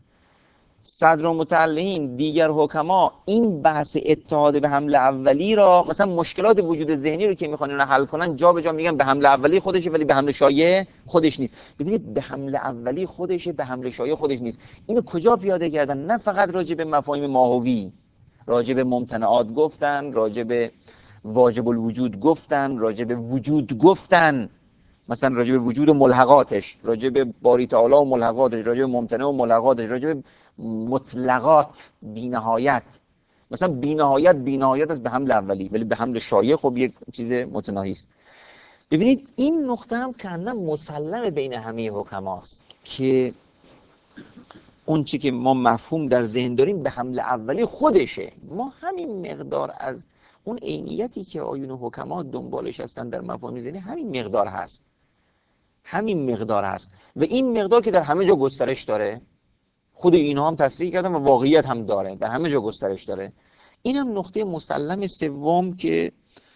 صدرالمتعلقین، دیگر حکما این بحث اتحاد به حمل اولی را، مثلا مشکلات وجود ذهنی رو که میخوان اینا حل کنن، جا به جا میگن به حمل اولی خودشه ولی به حمل شایع خودش نیست. ببینید به حمل اولی خودشه، به حمل شایع خودش نیست. اینو کجا پیاده کردن؟ نه فقط راجع به مفاهیم ماهوی، راجع به ممتنعات گفتن، راجع به واجب الوجود گفتن، راجع به وجود گفتن، مثلا راجع به وجود و ملحقاتش، راجع به باری تعالی و ملحقاتش، راجع به ممتنع و ملحقاتش، راجع به مطلقات بی‌نهایت. مثلا بی‌نهایت بی‌نهایت است به حمل اولی، ولی به حمل شایع خب یک چیز متناهی است. ببینید این نقطه هم کاملا مسلم بین همه حکماست که اون چی که ما مفهوم در ذهن داریم به حمل اولی خودشه. ما همین مقدار از اون عینیتی که آیون حکما دنبالش هستن در مفاهیم ذهنی، همین مقدار هست، همین مقدار هست و این مقدار که در همه جا گسترش داره، خود اینها هم تصریح کردن و واقعیت هم داره، در همه جا گسترش داره. این هم نقطه مسلم سوم که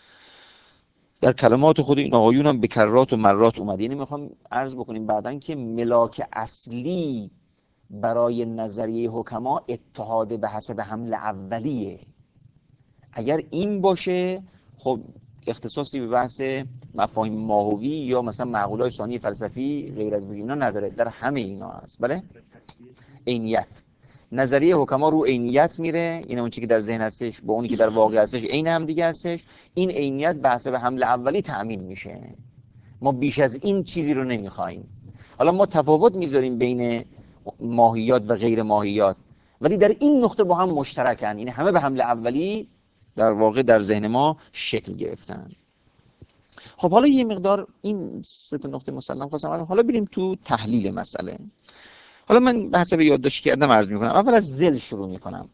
در کلمات خود این آقایون هم به کرات و مرات اومده. یعنی میخوام عرض بکنیم بعدن که ملاک اصلی برای نظریه حکما اتحاد به حسب حمل اولیه. اگر این باشه خب اختصاصی به بحث مفاهیم ماهوی یا مثلا معقوله‌های ثانی فلسفی غیر از اینا نداره، در همه اینا هست. بله؟ عینیت. نظریه حکما رو عینیت میره، یعنی اون چیزی که در ذهن هستش با اونی که در واقع هستش عین هم دیگه هستش. این عینیت به حسب حمل اولی تأمین میشه. ما بیش از این چیزی رو نمیخوایم. حالا ما تفاوت میذاریم بین ماهیات و غیر ماهیات، ولی در این نقطه با هم مشترکن، یعنی همه به حمل اولی در واقع در ذهن ما شکل گرفتن. خب حالا یه مقدار این سه تا نقطه مسلم خواستم، حالا بریم تو تحلیل مسئله. حالا من به حسب یادداشت کردم عرض میکنم. اول از ذل شروع میکنم.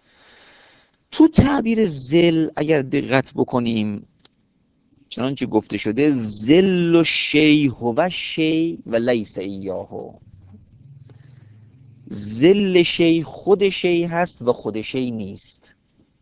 تو تعبیر ذل اگر دقت بکنیم، چنانچه گفته شده ذل و شیء هو شیء و لیس ایاه. ذل شی خود شی هست و خود شی نیست.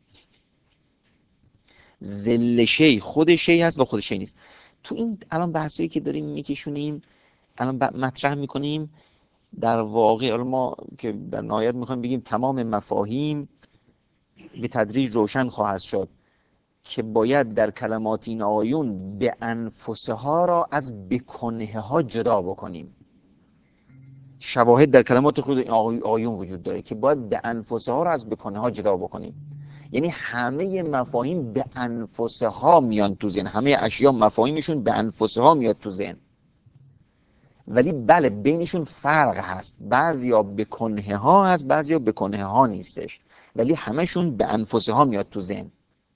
ذل شی خود شی هست و خود شی نیست. تو این الان بحثایی که داریم میکشونیم، الان مطرح میکنیم، در واقع الان ما که در نهایت میخوایم بگیم تمام مفاهیم به تدریج روشن خواهد شد که باید در کلمات این آیون به انفسها را از بکنه ها جدا بکنیم. شواهد در کلمات خود آیون وجود داره که باید به انفسها را از بکنه ها جدا بکنیم. یعنی همه مفاهیم به انفسها میان تو ذهن، همه اشیا مفاهیمشون به انفسها میاد تو ذهن، ولی بله بینشون فرق هست. بعضیا به کنه ها هست، بعضیا به کنه ها نیستش، ولی همشون به انفسها میاد تو ذهن.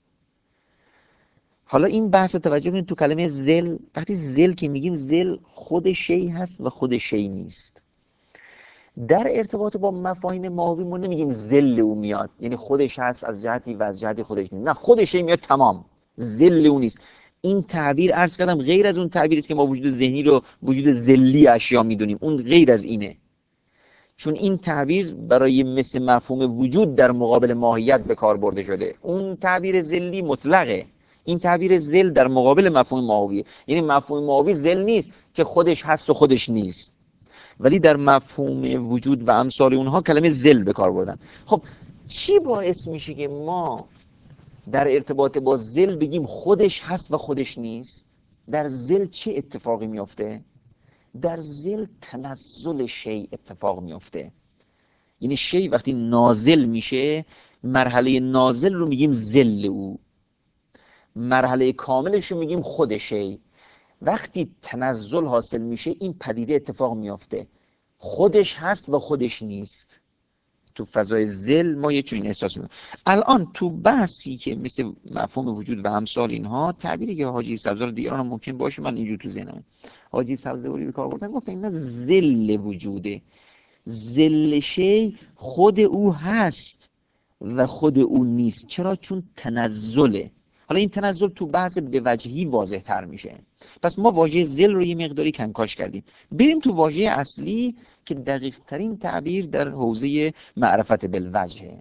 حالا این بحث رو توجه کنید تو کلمه ذل. وقتی ذل که میگیم، ذل خود شی هست و خود شی نیست. در ارتباط با مفاهیم ماهوی ما نمیگیم ذل او میاد، یعنی خودش هست از جهتی و از جهتی خودش نیست. نه، خودش میاد تمام، ذل او نیست. این تعبیر عرض کردم غیر از اون تعبیری است که ما وجود ذهنی رو وجود ذلی اشیا میدونیم، اون غیر از اینه. چون این تعبیر برای مثل مفهوم وجود در مقابل ماهیت به کار برده شده. اون تعبیر ذلی مطلقه، این تعبیر ذل در مقابل مفهوم ماهویه. یعنی مفهوم ماهوی ذل نیست که خودش هست و خودش نیست، ولی در مفهوم وجود و امثال اونها کلمه ذل به کار بردن. خب چی باعث میشه که ما در ارتباط با ذل بگیم خودش هست و خودش نیست؟ در ذل چه اتفاقی میفته؟ در ذل تنزل شی اتفاق میفته. یعنی شی وقتی نازل میشه، مرحله نازل رو میگیم ذل او، مرحله کاملش رو میگیم خود شی. وقتی تنزل حاصل میشه، این پدیده اتفاق میفته، خودش هست و خودش نیست. تو فضای ذل ما یه چنین احساس میکنیم. الان تو بحثی که مثل مفهوم وجود و امثال اینها، تعبیری که حاجی سبزوار دیگران هم ممکن باشه، من اینجور تو ذهنم حاجی سبزواری به کار بردن، گفتن اینا ذل وجوده. ذل شی خود او هست و خود او نیست. چرا؟ چون تنزله. حالا این تنزل تو بحث به وجهی واضح تر میشه. پس ما واژه ذل رو یه مقداری کنکاش کردیم. بریم تو واژه اصلی که دقیق ترین تعبیر در حوزه معرفت بالوجهه.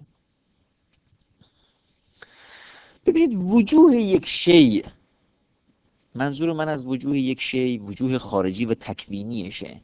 ببینید وجوه یک شی، منظور من از وجوه یک شی وجوه خارجی و تکوینیشه.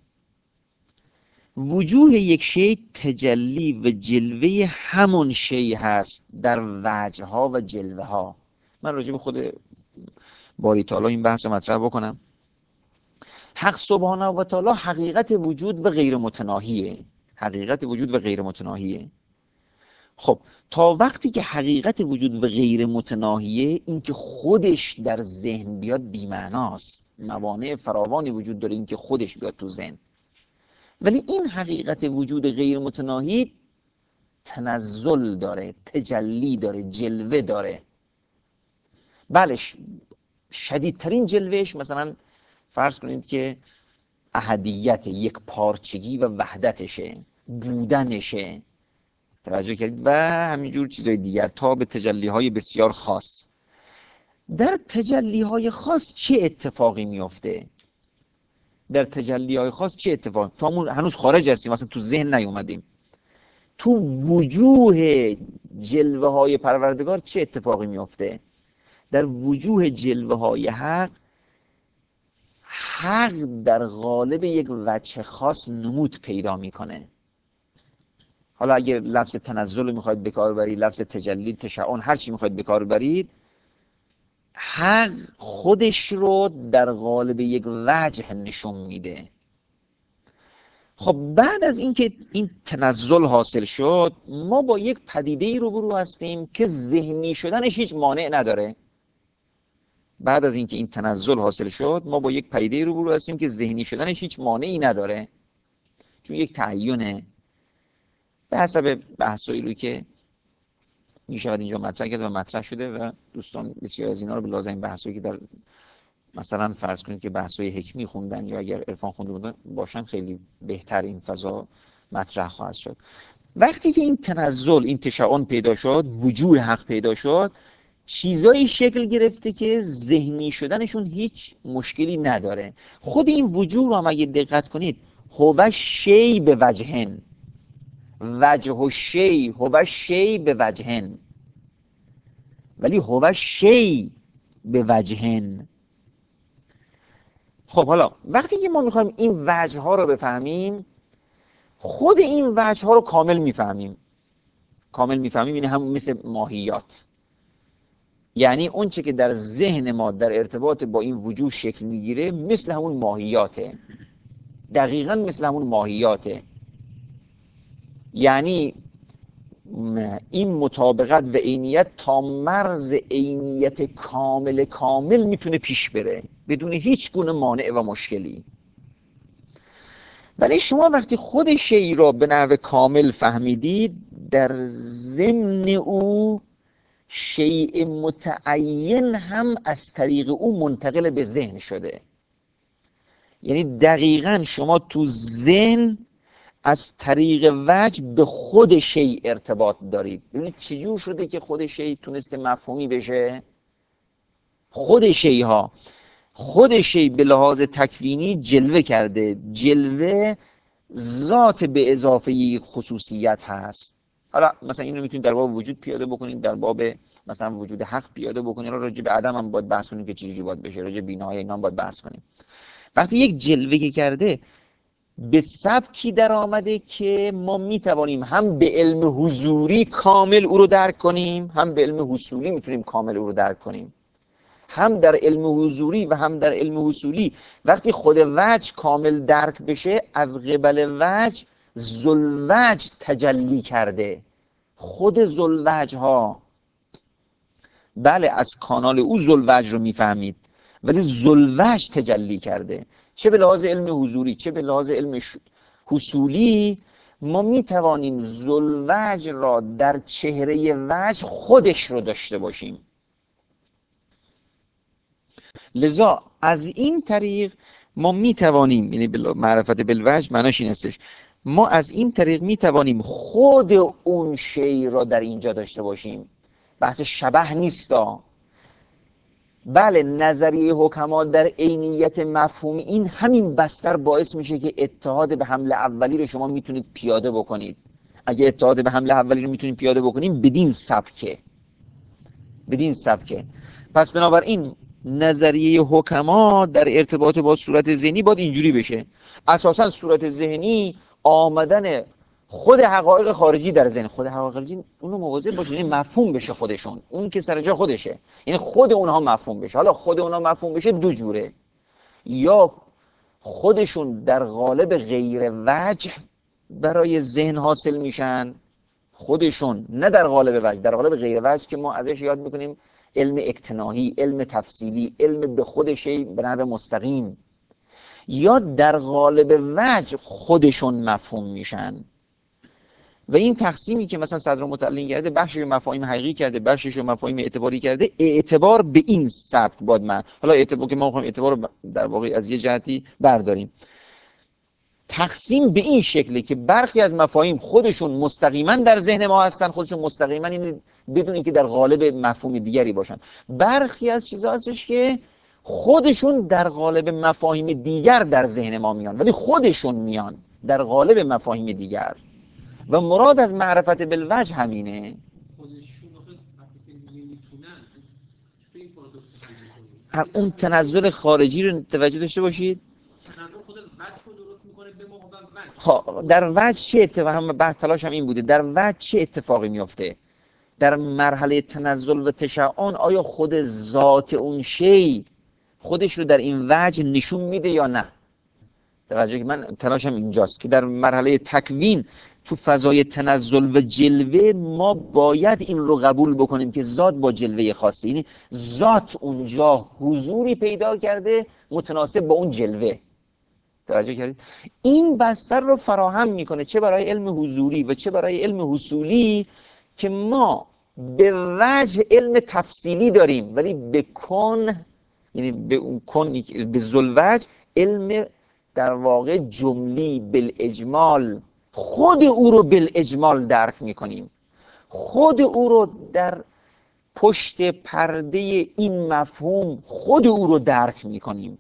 وجوه یک شی تجلی و جلوه همون شی هست در وجه ها و جلوه ها. من راجع به خود باری تعالی این بحث رو مطرح بکنم. حق سبحانه و تعالی حقیقت وجود و غیر متناهیه. حقیقت وجود و غیر متناهیه. خب تا وقتی که حقیقت وجود و غیر متناهیه، این که خودش در ذهن بیاد بی‌معناست. موانع فراوانی وجود داره این که خودش بیاد تو ذهن. ولی این حقیقت وجود غیر متناهی تنزل داره، تجلی داره، جلوه داره. بله شدیدترین جلوهش مثلا فرض کنید که احدیت، یک پارچگی و وحدتشه، بودنشه، توجه کردید، و همینجور چیزای دیگر تا به تجلیهای بسیار خاص. در تجلیهای خاص چه اتفاقی میفته؟ در تجلیهای خاص چه اتفاقی؟ تا هنوز خارج هستیم، مثلا تو ذهن نیومدیم. تو وجوه جلوه های پروردگار چه اتفاقی میفته؟ در وجوه جلوه های حق، حق در قالب یک وجه خاص نمود پیدا میکنه. حالا اگر لفظ تنزل رو میخواید بکار برید، لفظ تجلی، تشعن، هر چی میخواید بکار برید، حق خودش رو در قالب یک وجه نشون میده. خب بعد از اینکه این تنزل حاصل شد، ما با یک پدیده‌ای روبرو هستیم که ذهنی شدنش هیچ مانع نداره. بعد از اینکه این تنزل حاصل شد، ما با یک پدیده‌ای روبرو هستیم که ذهنی شدنش هیچ مانعی نداره، چون یک تعیینه به حسب بحثایی رو که میشود اینجا مطرح کرد و مطرح شده، و دوستان بسیار از اینا رو به لازم بحثایی که در مثلا فرض کنید که بحثای حکمی خوندن یا اگر عرفان خونده بودن باشن، خیلی بهتر این فضا مطرح خواهد شد. وقتی که این تنزل، این تشعن پیدا شد، وجوه حق پیدا شد، چیزایی شکل گرفته که ذهنی شدنشون هیچ مشکلی نداره. خود این وجوه رو هم اگه دقت کنید، هو شی به وجهن، وجه و شی هو شی به وجهن، ولی هو شی به وجهن. خب حالا وقتی که ما میخوایم این وجه ها رو بفهمیم، خود این وجه ها رو کامل میفهمیم. کامل میفهمیم یعنی هم مثل ماهیات، یعنی اون چه که در ذهن ما در ارتباط با این وجود شکل میگیره مثل همون ماهیاته، دقیقاً مثل همون ماهیاته. یعنی این مطابقت و عینیت تا مرز عینیت کامل کامل میتونه پیش بره بدون هیچ گونه مانع و مشکلی. ولی شما وقتی خود شیء را به نحو کامل فهمیدید، در ضمن او شیء متعین هم از طریق او منتقل به ذهن شده. یعنی دقیقاً شما تو ذهن از طریق وجه به خود شیء ارتباط دارید. ببینید چجور شده که خود شیء تونسته مفهومی بشه؟ خود شیء ها خود شیء به لحاظ تکوینی جلوه کرده. جلوه ذات به اضافه یک خصوصیت هست. حالا مثلا این رو میتونید در باب وجود پیاده بکنید، در باب مثلا وجود حق پیاده بکنید. راجع به عدم هم باید بحث کنیم که چجوری باید بشه، راجع به بی‌نهایی اینا هم باید بحث کنیم. وقتی یک جلوه کرده به سبکی در آمده که ما میتوانیم هم به علم حضوری کامل او رو درک کنیم، هم به علم حصولی میتونیم کامل او رو درک کنیم. هم در علم حضوری و هم در علم حصولی وقتی خود وجه کامل درک بشه، از قبل وجه ذوالوجه تجلی کرده. خود ذوالوجه ها، بله از کانال او ذوالوجه رو میفهمید، ولی ذوالوجه تجلی کرده. چه به لحاظ علم حضوری چه به لحاظ علم حصولی ما میتوانیم ذوالوجه را در چهره وجه خودش رو داشته باشیم. لذا از این طریق ما میتوانیم، یعنی معرفت بالوجه معناش این هستش، ما از این طریق میتوانیم خود اون شی را در اینجا داشته باشیم. بحث شبه نیستا. بله نظریه حکما در عینیت مفهومی این همین بستر باعث میشه که اتحاد به حمل اولی رو شما میتونید پیاده بکنید. اگه اتحاد به حمل اولی رو میتونید پیاده بکنیم بدین سبکه بدین سبکه پس بنابراین نظریه حکما در ارتباط با صورت ذهنی باید اینجوری بشه. اساسا صورت ذهنی آمدن خود حقایق خارجی در ذهن، خود حقایق خارجی اونو مواظب باشه یعنی مفهوم بشه خودشون، اون که سر جا خودشه، یعنی خود اونها مفهوم بشه. حالا خود اونها مفهوم بشه دو جوره، یا خودشون در قالب غیر وجه برای ذهن حاصل میشن، خودشون نه در قالب وجه، در قالب غیر وجه که ما ازش یاد میکنیم علم اقتناعی، علم تفصیلی، علم به خود شی به نحو مستقیم، یا در قالب وجه خودشون مفهوم میشن. و این تقسیمی که مثلا صدر متعلق کرده، بخشش مفاهیم حقیقی کرده، بخشش مفاهیم اعتباری کرده، اعتبار به این سبک باد من حالا اعتبار که ما میخوایم اعتبار رو در واقع از یه جهتی برداریم، تقسیم به این شکله که برخی از مفاهیم خودشون مستقیما در ذهن ما هستن، خودشون مستقیما این بدون اینکه در قالب مفهوم دیگری باشن. برخی از چیزا هستش که خودشون در قالب مفاهیم دیگر در ذهن ما میان، ولی خودشون میان در قالب مفاهیم دیگر. و مراد از معرفت بالوجه همینه. اون تنزل خارجی رو توجه داشته باشید. در وجه چه اتفاقی، هم بحث تلاش هم این بوده، در وجه چه اتفاقی میفته در مرحله تنزل و تشعن؟ آیا خود ذات اون شی خودش رو در این وجه نشون میده یا نه؟ توجه که من تلاشم اینجاست که در مرحله تکوین تو فضای تنزل و جلوه ما باید این رو قبول بکنیم که ذات با جلوه خاصی، یعنی ذات اونجا حضوری پیدا کرده متناسب با اون جلوه. توجه کردید؟ این بستر رو فراهم میکنه چه برای علم حضوری و چه برای علم حصولی که ما به وجه علم تفصیلی داریم، ولی به کن، یعنی به اون کن، به ذوالوجه علم در واقع جملی بالاجمال، خود او رو بالاجمال درک میکنیم، خود او رو در پشت پرده این مفهوم خود او رو درک میکنیم.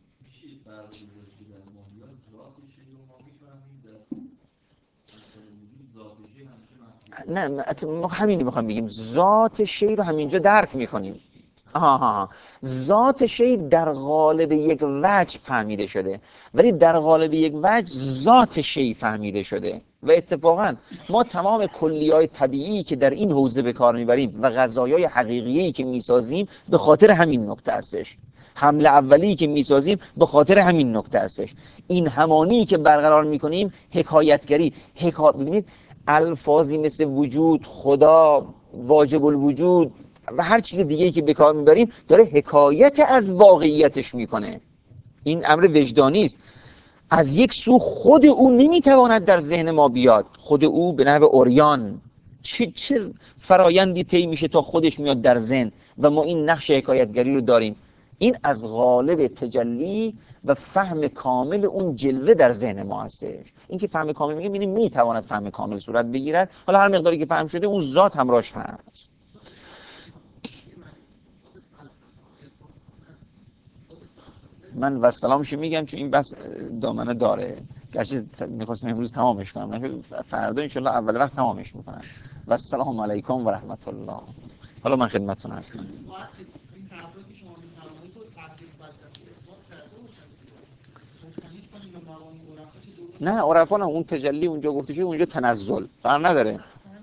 نه ما همین میخوام بگیم، ذات شی رو همینجا درک میکنیم. آها ها ذات شی در قالب یک وجه فهمیده شده، ولی در قالب یک وجه ذات شی فهمیده شده. و اتفاقا ما تمام کلیات طبیعی که در این حوزه به کار میبریم و غذایای حقیقی که میسازیم به خاطر همین نکته هستش. حمله اولی که میسازیم به خاطر همین نکته هستش. این همانی که برقرار میکنیم حکایتگری حکا... ببینید الفاظی مثل وجود، خدا، واجب الوجود و هر چیز دیگه‌ای که به کار میبریم داره حکایت از واقعیتش میکنه. این امر وجدانی است. از یک سو خود او نمیتواند در ذهن ما بیاد، خود او به نحو عریان چه چه فرایندی طی میشه تا خودش میاد در ذهن و ما این نقش حکایتگری رو داریم. این از قالب تجلی و فهم کامل اون جلوه در ذهن ما هستش. این که فهم کامل میگه یعنی میتواند فهم کامل صورت بگیرد، حالا هر مقداری که فهم شده اون ذات همراهش هست. من و سلامش میگم چون این بس دامنه داره، گرچه میخواستم امروز تمامش کنم، نشد فردا انشالله اول وقت تمامش میکنم. و السلام علیکم و رحمت الله. حالا من خدمتتون هستم. نه عرفا نه، اون تجلی اونجا گفته شده، اونجا تنزل فرق نداره.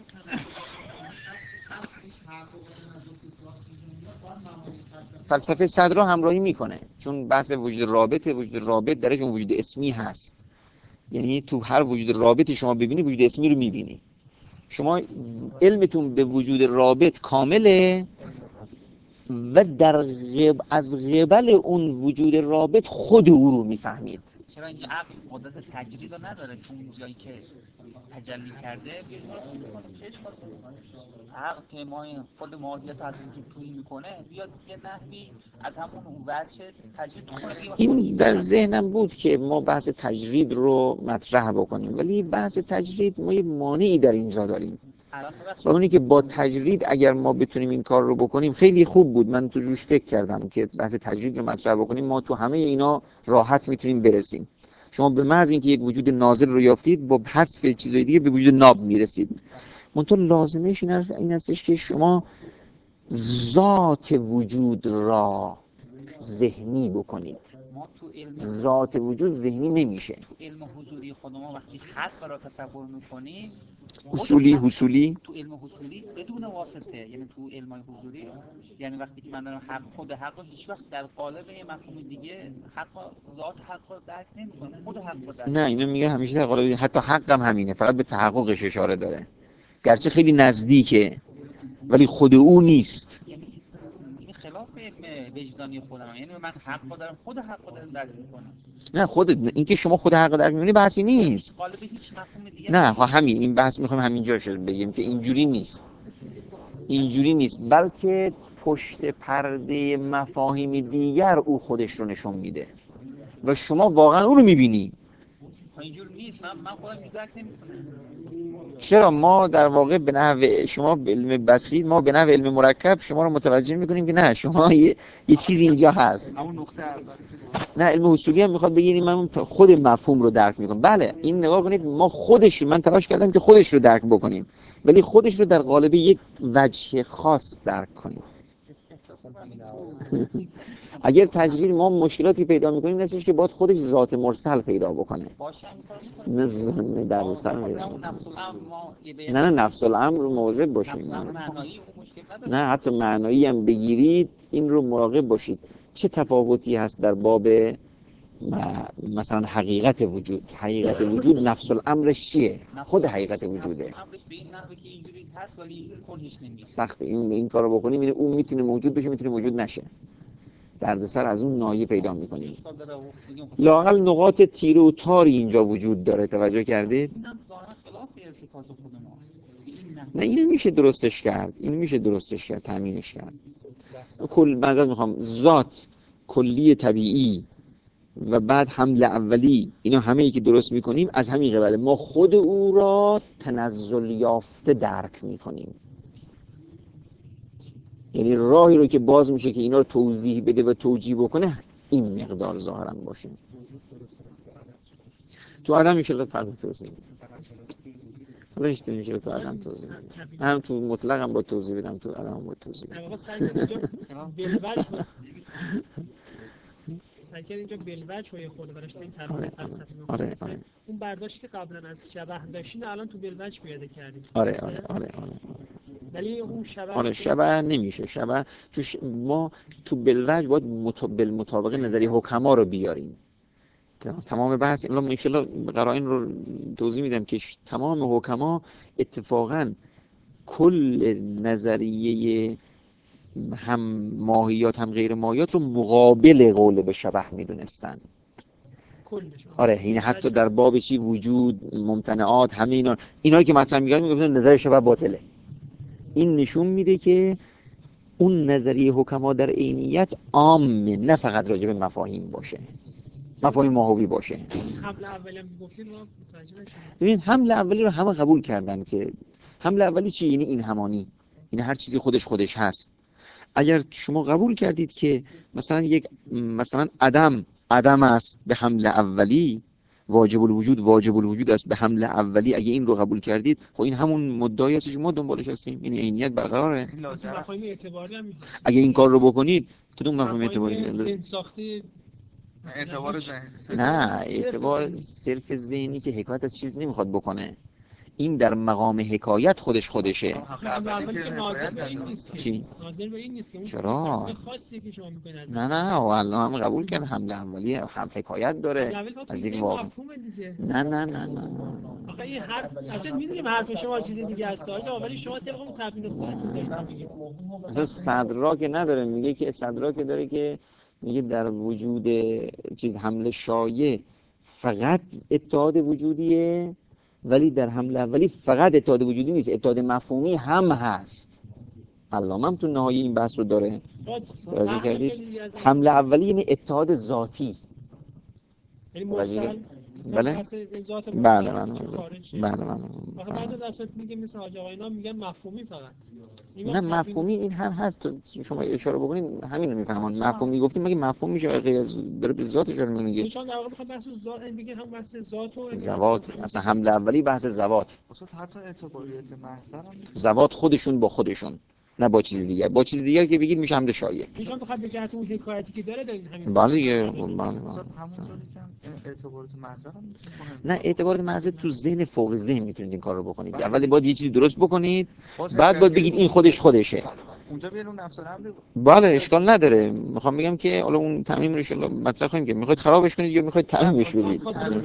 فلسفه صدر رو همراهی میکنه، چون بحث وجود رابط وجود رابط درش اون وجود اسمی هست. یعنی تو هر وجود رابطی شما ببینی وجود اسمی رو میبینی. شما علمتون به وجود رابط کامله و در غب... از قبل اون وجود رابط خود او رو میفهمید. چرا این عقل قدرت تجرید رو نداره؟ چون جایی که تجلی کرده عقل که ما خود ماهیت از وجود تویی میکنه بیاد یه نحوی از همون اون وجه تجرید کنه. این در ذهنم بود که ما بحث تجرید رو مطرح بکنیم، ولی بحث تجرید ما یه مانعی در اینجا داریم و اونی که با تجرید اگر ما بتونیم این کار رو بکنیم خیلی خوب بود. من تو روش فکر کردم که بحث تجرید رو مطرح بکنیم، ما تو همه اینا راحت میتونیم برسیم. شما به محض اینکه یک وجود نازل رو یافتید با حذف چیزای دیگه به وجود ناب میرسید. منتها لازمش این هستش که شما ذات وجود را ذهنی بکنید. ذات وجود ذهنی نمیشه. تو علم حضوری خود ما وقتی حد برای تصور میکنیم حصولی حصولی تو علم حصولی بدون واسطه، یعنی تو علم حضوری، یعنی وقتی که من دارم حق خود حق رو هیچ وقت در قالب یه مفهوم دیگه حق ذات حق رو درک نمیکنم، خود حق رو درک. نه اینو میگه همیشه در قالب، حتی حق هم همینه، فقط به تحققش اشاره داره، گرچه خیلی نزدیکه ولی خود او نیست. این خلاف علم وجدانی خودم، یعنی من حق رو دارم، خود حق رو دارم درک میکنم. نه خود این که شما خود حق درک می‌کنی بحثی نیست. قالب هیچ مفهوم دیگه نه خب همین این بحث می‌خوایم همینجا شد بگیم که اینجوری نیست. اینجوری نیست، بلکه پشت پرده مفاهیم دیگر او خودش رو نشون میده و شما واقعا او رو می‌بینی. اینجوری نیست، من من خودم درک نمی‌کنم. چرا؟ ما در واقع به نحو شما به علم بسیط، ما به نحو علم مرکب شما رو متوجه می‌کنیم که نه شما یه, یه چیزی اینجا هست. همون نقطه اول. نه علم اصولی هم میخواد بگیریم من خود مفهوم رو درک میکنم. بله این نگاه کنید، ما خودش من تلاش کردم که خودش رو درک بکنیم، ولی خودش رو در قالب یک وجه خاص درک کنیم. اگر تجرید ما مشکلاتی پیدا میکنیم نسیش که باید خودش ذات مرسل پیدا بکنه. نه در مرسل نه نه نفس الامر رو مواظب باشیم. نه حتی معنایی هم بگیرید این رو مراقب باشید. چه تفاوتی هست در باب مثلا حقیقت وجود؟ حقیقت وجود نفس الامرش چیه؟ خود حقیقت وجوده. سخت این این کارو بکنیم، این اون میتونه موجود بشه میتونه موجود نشه. دردسر از اون ناحیه پیدا میکنیم. لااقل نقاط تیره و تاری اینجا وجود داره، توجه کردید؟ نه اینو میشه درستش کرد، اینو میشه درستش کرد، تامینش کرد. کل منظر میخوام ذات کلی طبیعی و بعد حمله اولی، اینا همه ای که درست میکنیم از همین قبل ما خود او را تنزل یافته درک میکنیم. یعنی راهی رو که باز میشه که اینا رو توضیح بده و توجیه بکنه این مقدار ظاهرا باشه. تو آدم میشه فرض توضیح حالا اشتباه میشه تو الان توضیح میدم، هم تو مطلق هم با توضیح بدم، تو الان با توضیح بدم. آقا سعی کنید اینجا بلوج سعی کنید اینجا بلوج رو یه خورده براش این ترانه فلسفی آره آره. اون برداشتی که قبلا از شبح داشتین الان تو بلوج پیاده کردید. آره آره آره آره. ولی اون شبح آره شبح نمیشه. شبح چون ش... ما تو بلوج باید مت... بالمطابق نظریه حکما رو بیاریم. تمام بحث ان شاء الله قرائن رو توضیح میدم که تمام حکما اتفاقا کل نظریه هم ماهیات هم غیر ماهیات رو مقابل قول به شبح میدونستن. آره این حتی در باب چی وجود ممتنعات همه اینا اینایی که مثلا میگن میگن نظر شبح باطله. این نشون میده که اون نظریه حکما در عینیت عامه، نه فقط راجع به مفاهیم باشه، مفاهیم ماهوی باشه. حمله اولی هم گفتید ما متوجه نشدیم. ببین حمله اولی رو همه قبول کردن که حمله اولی چی؟ یعنی این همانی، یعنی هر چیزی خودش خودش هست. اگر شما قبول کردید که مثلا یک مثلا عدم عدم است به حمله اولی، واجب الوجود واجب الوجود است به حمله اولی، اگه این رو قبول کردید خب این همون مدعی است که ما دنبالش هستیم، این عینیت برقراره. مفاهیم اعتباری هم اگه این کار رو بکنید کدوم مفاهیم اعتباری؟ ذهن ساخته اعتبار ذهن. نه اعتبار صرف ذهنی که حکایت از چیز نمیخواد بکنه، این در مقام حکایت خودش خودشه. اولی که ناظر به این نیست. چی؟ ناظر به این نیست که چرا؟ خاصی که شما میکنید. نه نه والله هم قبول کردن حمله اولی هم حکایت داره از یک واقع. نه نه نه نه آخه این حرف اصلا میدونیم حرف شما چیز دیگه است آقا، ولی شما طبق اون تبیین خودتون دارید میگید. مثلا صدرا که نداره، میگه که صدرا که داره که میگه در وجود چیز حمله شایع فقط اتحاد وجودیه، ولی در حمله اولی فقط اتحاد وجودی نیست، اتحاد مفهومی هم هست. علامه هم تو نهایی این بحث رو داره. توجه کردید؟ حمله اولی یعنی اتحاد ذاتی. یعنی مرسل بله ذات بله بله بله بله. آخه بعضی از اساتید میگه مثل حاج آقا اینا میگن مفهومی فقط. نه مفهومی این هم هست، شما اشاره بکنید همین رو میفهمن. مفهومی گفتیم مگه مفهوم میشه غیر از داره به ذاتش رو میگه. ایشون در واقع میخواد بحث ذات میگه، هم بحث ذات و ذوات. اصلا حمله اولی بحث ذوات. اصلا حتی اعتباریت محض هم ذوات خودشون با خودشون، نه با چیز دیگر. با چیز دیگر که بگید میشه حمله شایع. ایشون بخواد به جهت اون حکایتی که داره دارین همین. بله دیگه بله بله. اعتبارات محض هم نه اعتبارات محض تو ذهن فوق ذهن میتونید این کار رو بکنید. اولی باید یه چیزی درست بکنید، بعد باید بگید این خودش خودشه. اونجا بیرون نفس الامر. بله اشکال نداره. میخوام بگم که حالا اون تعمیم رو ان شاء الله مطرح کنیم که میخواید خرابش کنید یا میخواید تعمیمش بدید.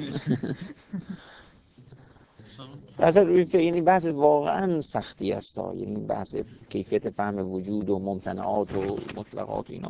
اصلا روی فعل یعنی بحث واقعا سختی است ها، یعنی بحث کیفیت فهم وجود و ممتنعات و مطلقات و اینا.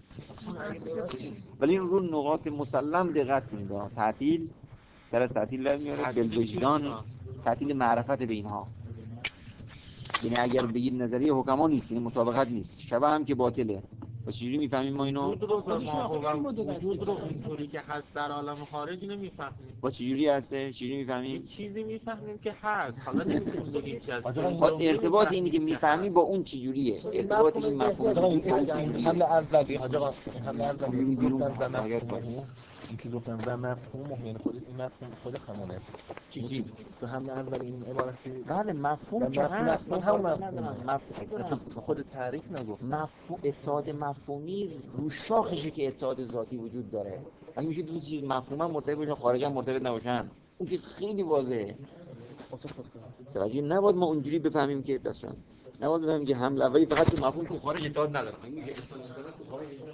ولی این رو نقاط مسلم دقت کنید. تعطیل سر از تعطیل در میاره بالوجدان، تعطیل معرفت به اینها. یعنی اگر بگید نظریه حکما نیست، یعنی مطابقت نیست، شبه هم که باطله. و چجوری میفهمیم ما اینو؟ وجود رو اینطوری که هست در عالم خارج نمیفهمیم. با چجوری هسته؟ چجوری میفهمیم؟ چیزی میفهمیم که هست، حالا نمیتونیم بگیم چی هست. ارتباط اینی که میفهمی با اون چجوریه؟ ارتباط این مفهوم حمله اولی آقا حمله اولی گفتن این که گفتم و مفهوم یعنی خود این مفهوم خود همونه چیزی تو حمله اولی این عبارتی. بله مفهوم که هست، من همون مفهوم خود تعریف نگفت. مفهوم اتحاد مفهومی رو شاخشه که اتحاد ذاتی وجود داره. اگه میشه دو چیز مفهوما مرتبط باشن خارجا مرتبط نباشن، اون که خیلی واضحه. توجه نباید ما اونجوری بفهمیم که اصلا نباید بفهمیم که حمله اولی فقط تو مفهوم تو خارج اتحاد نداره.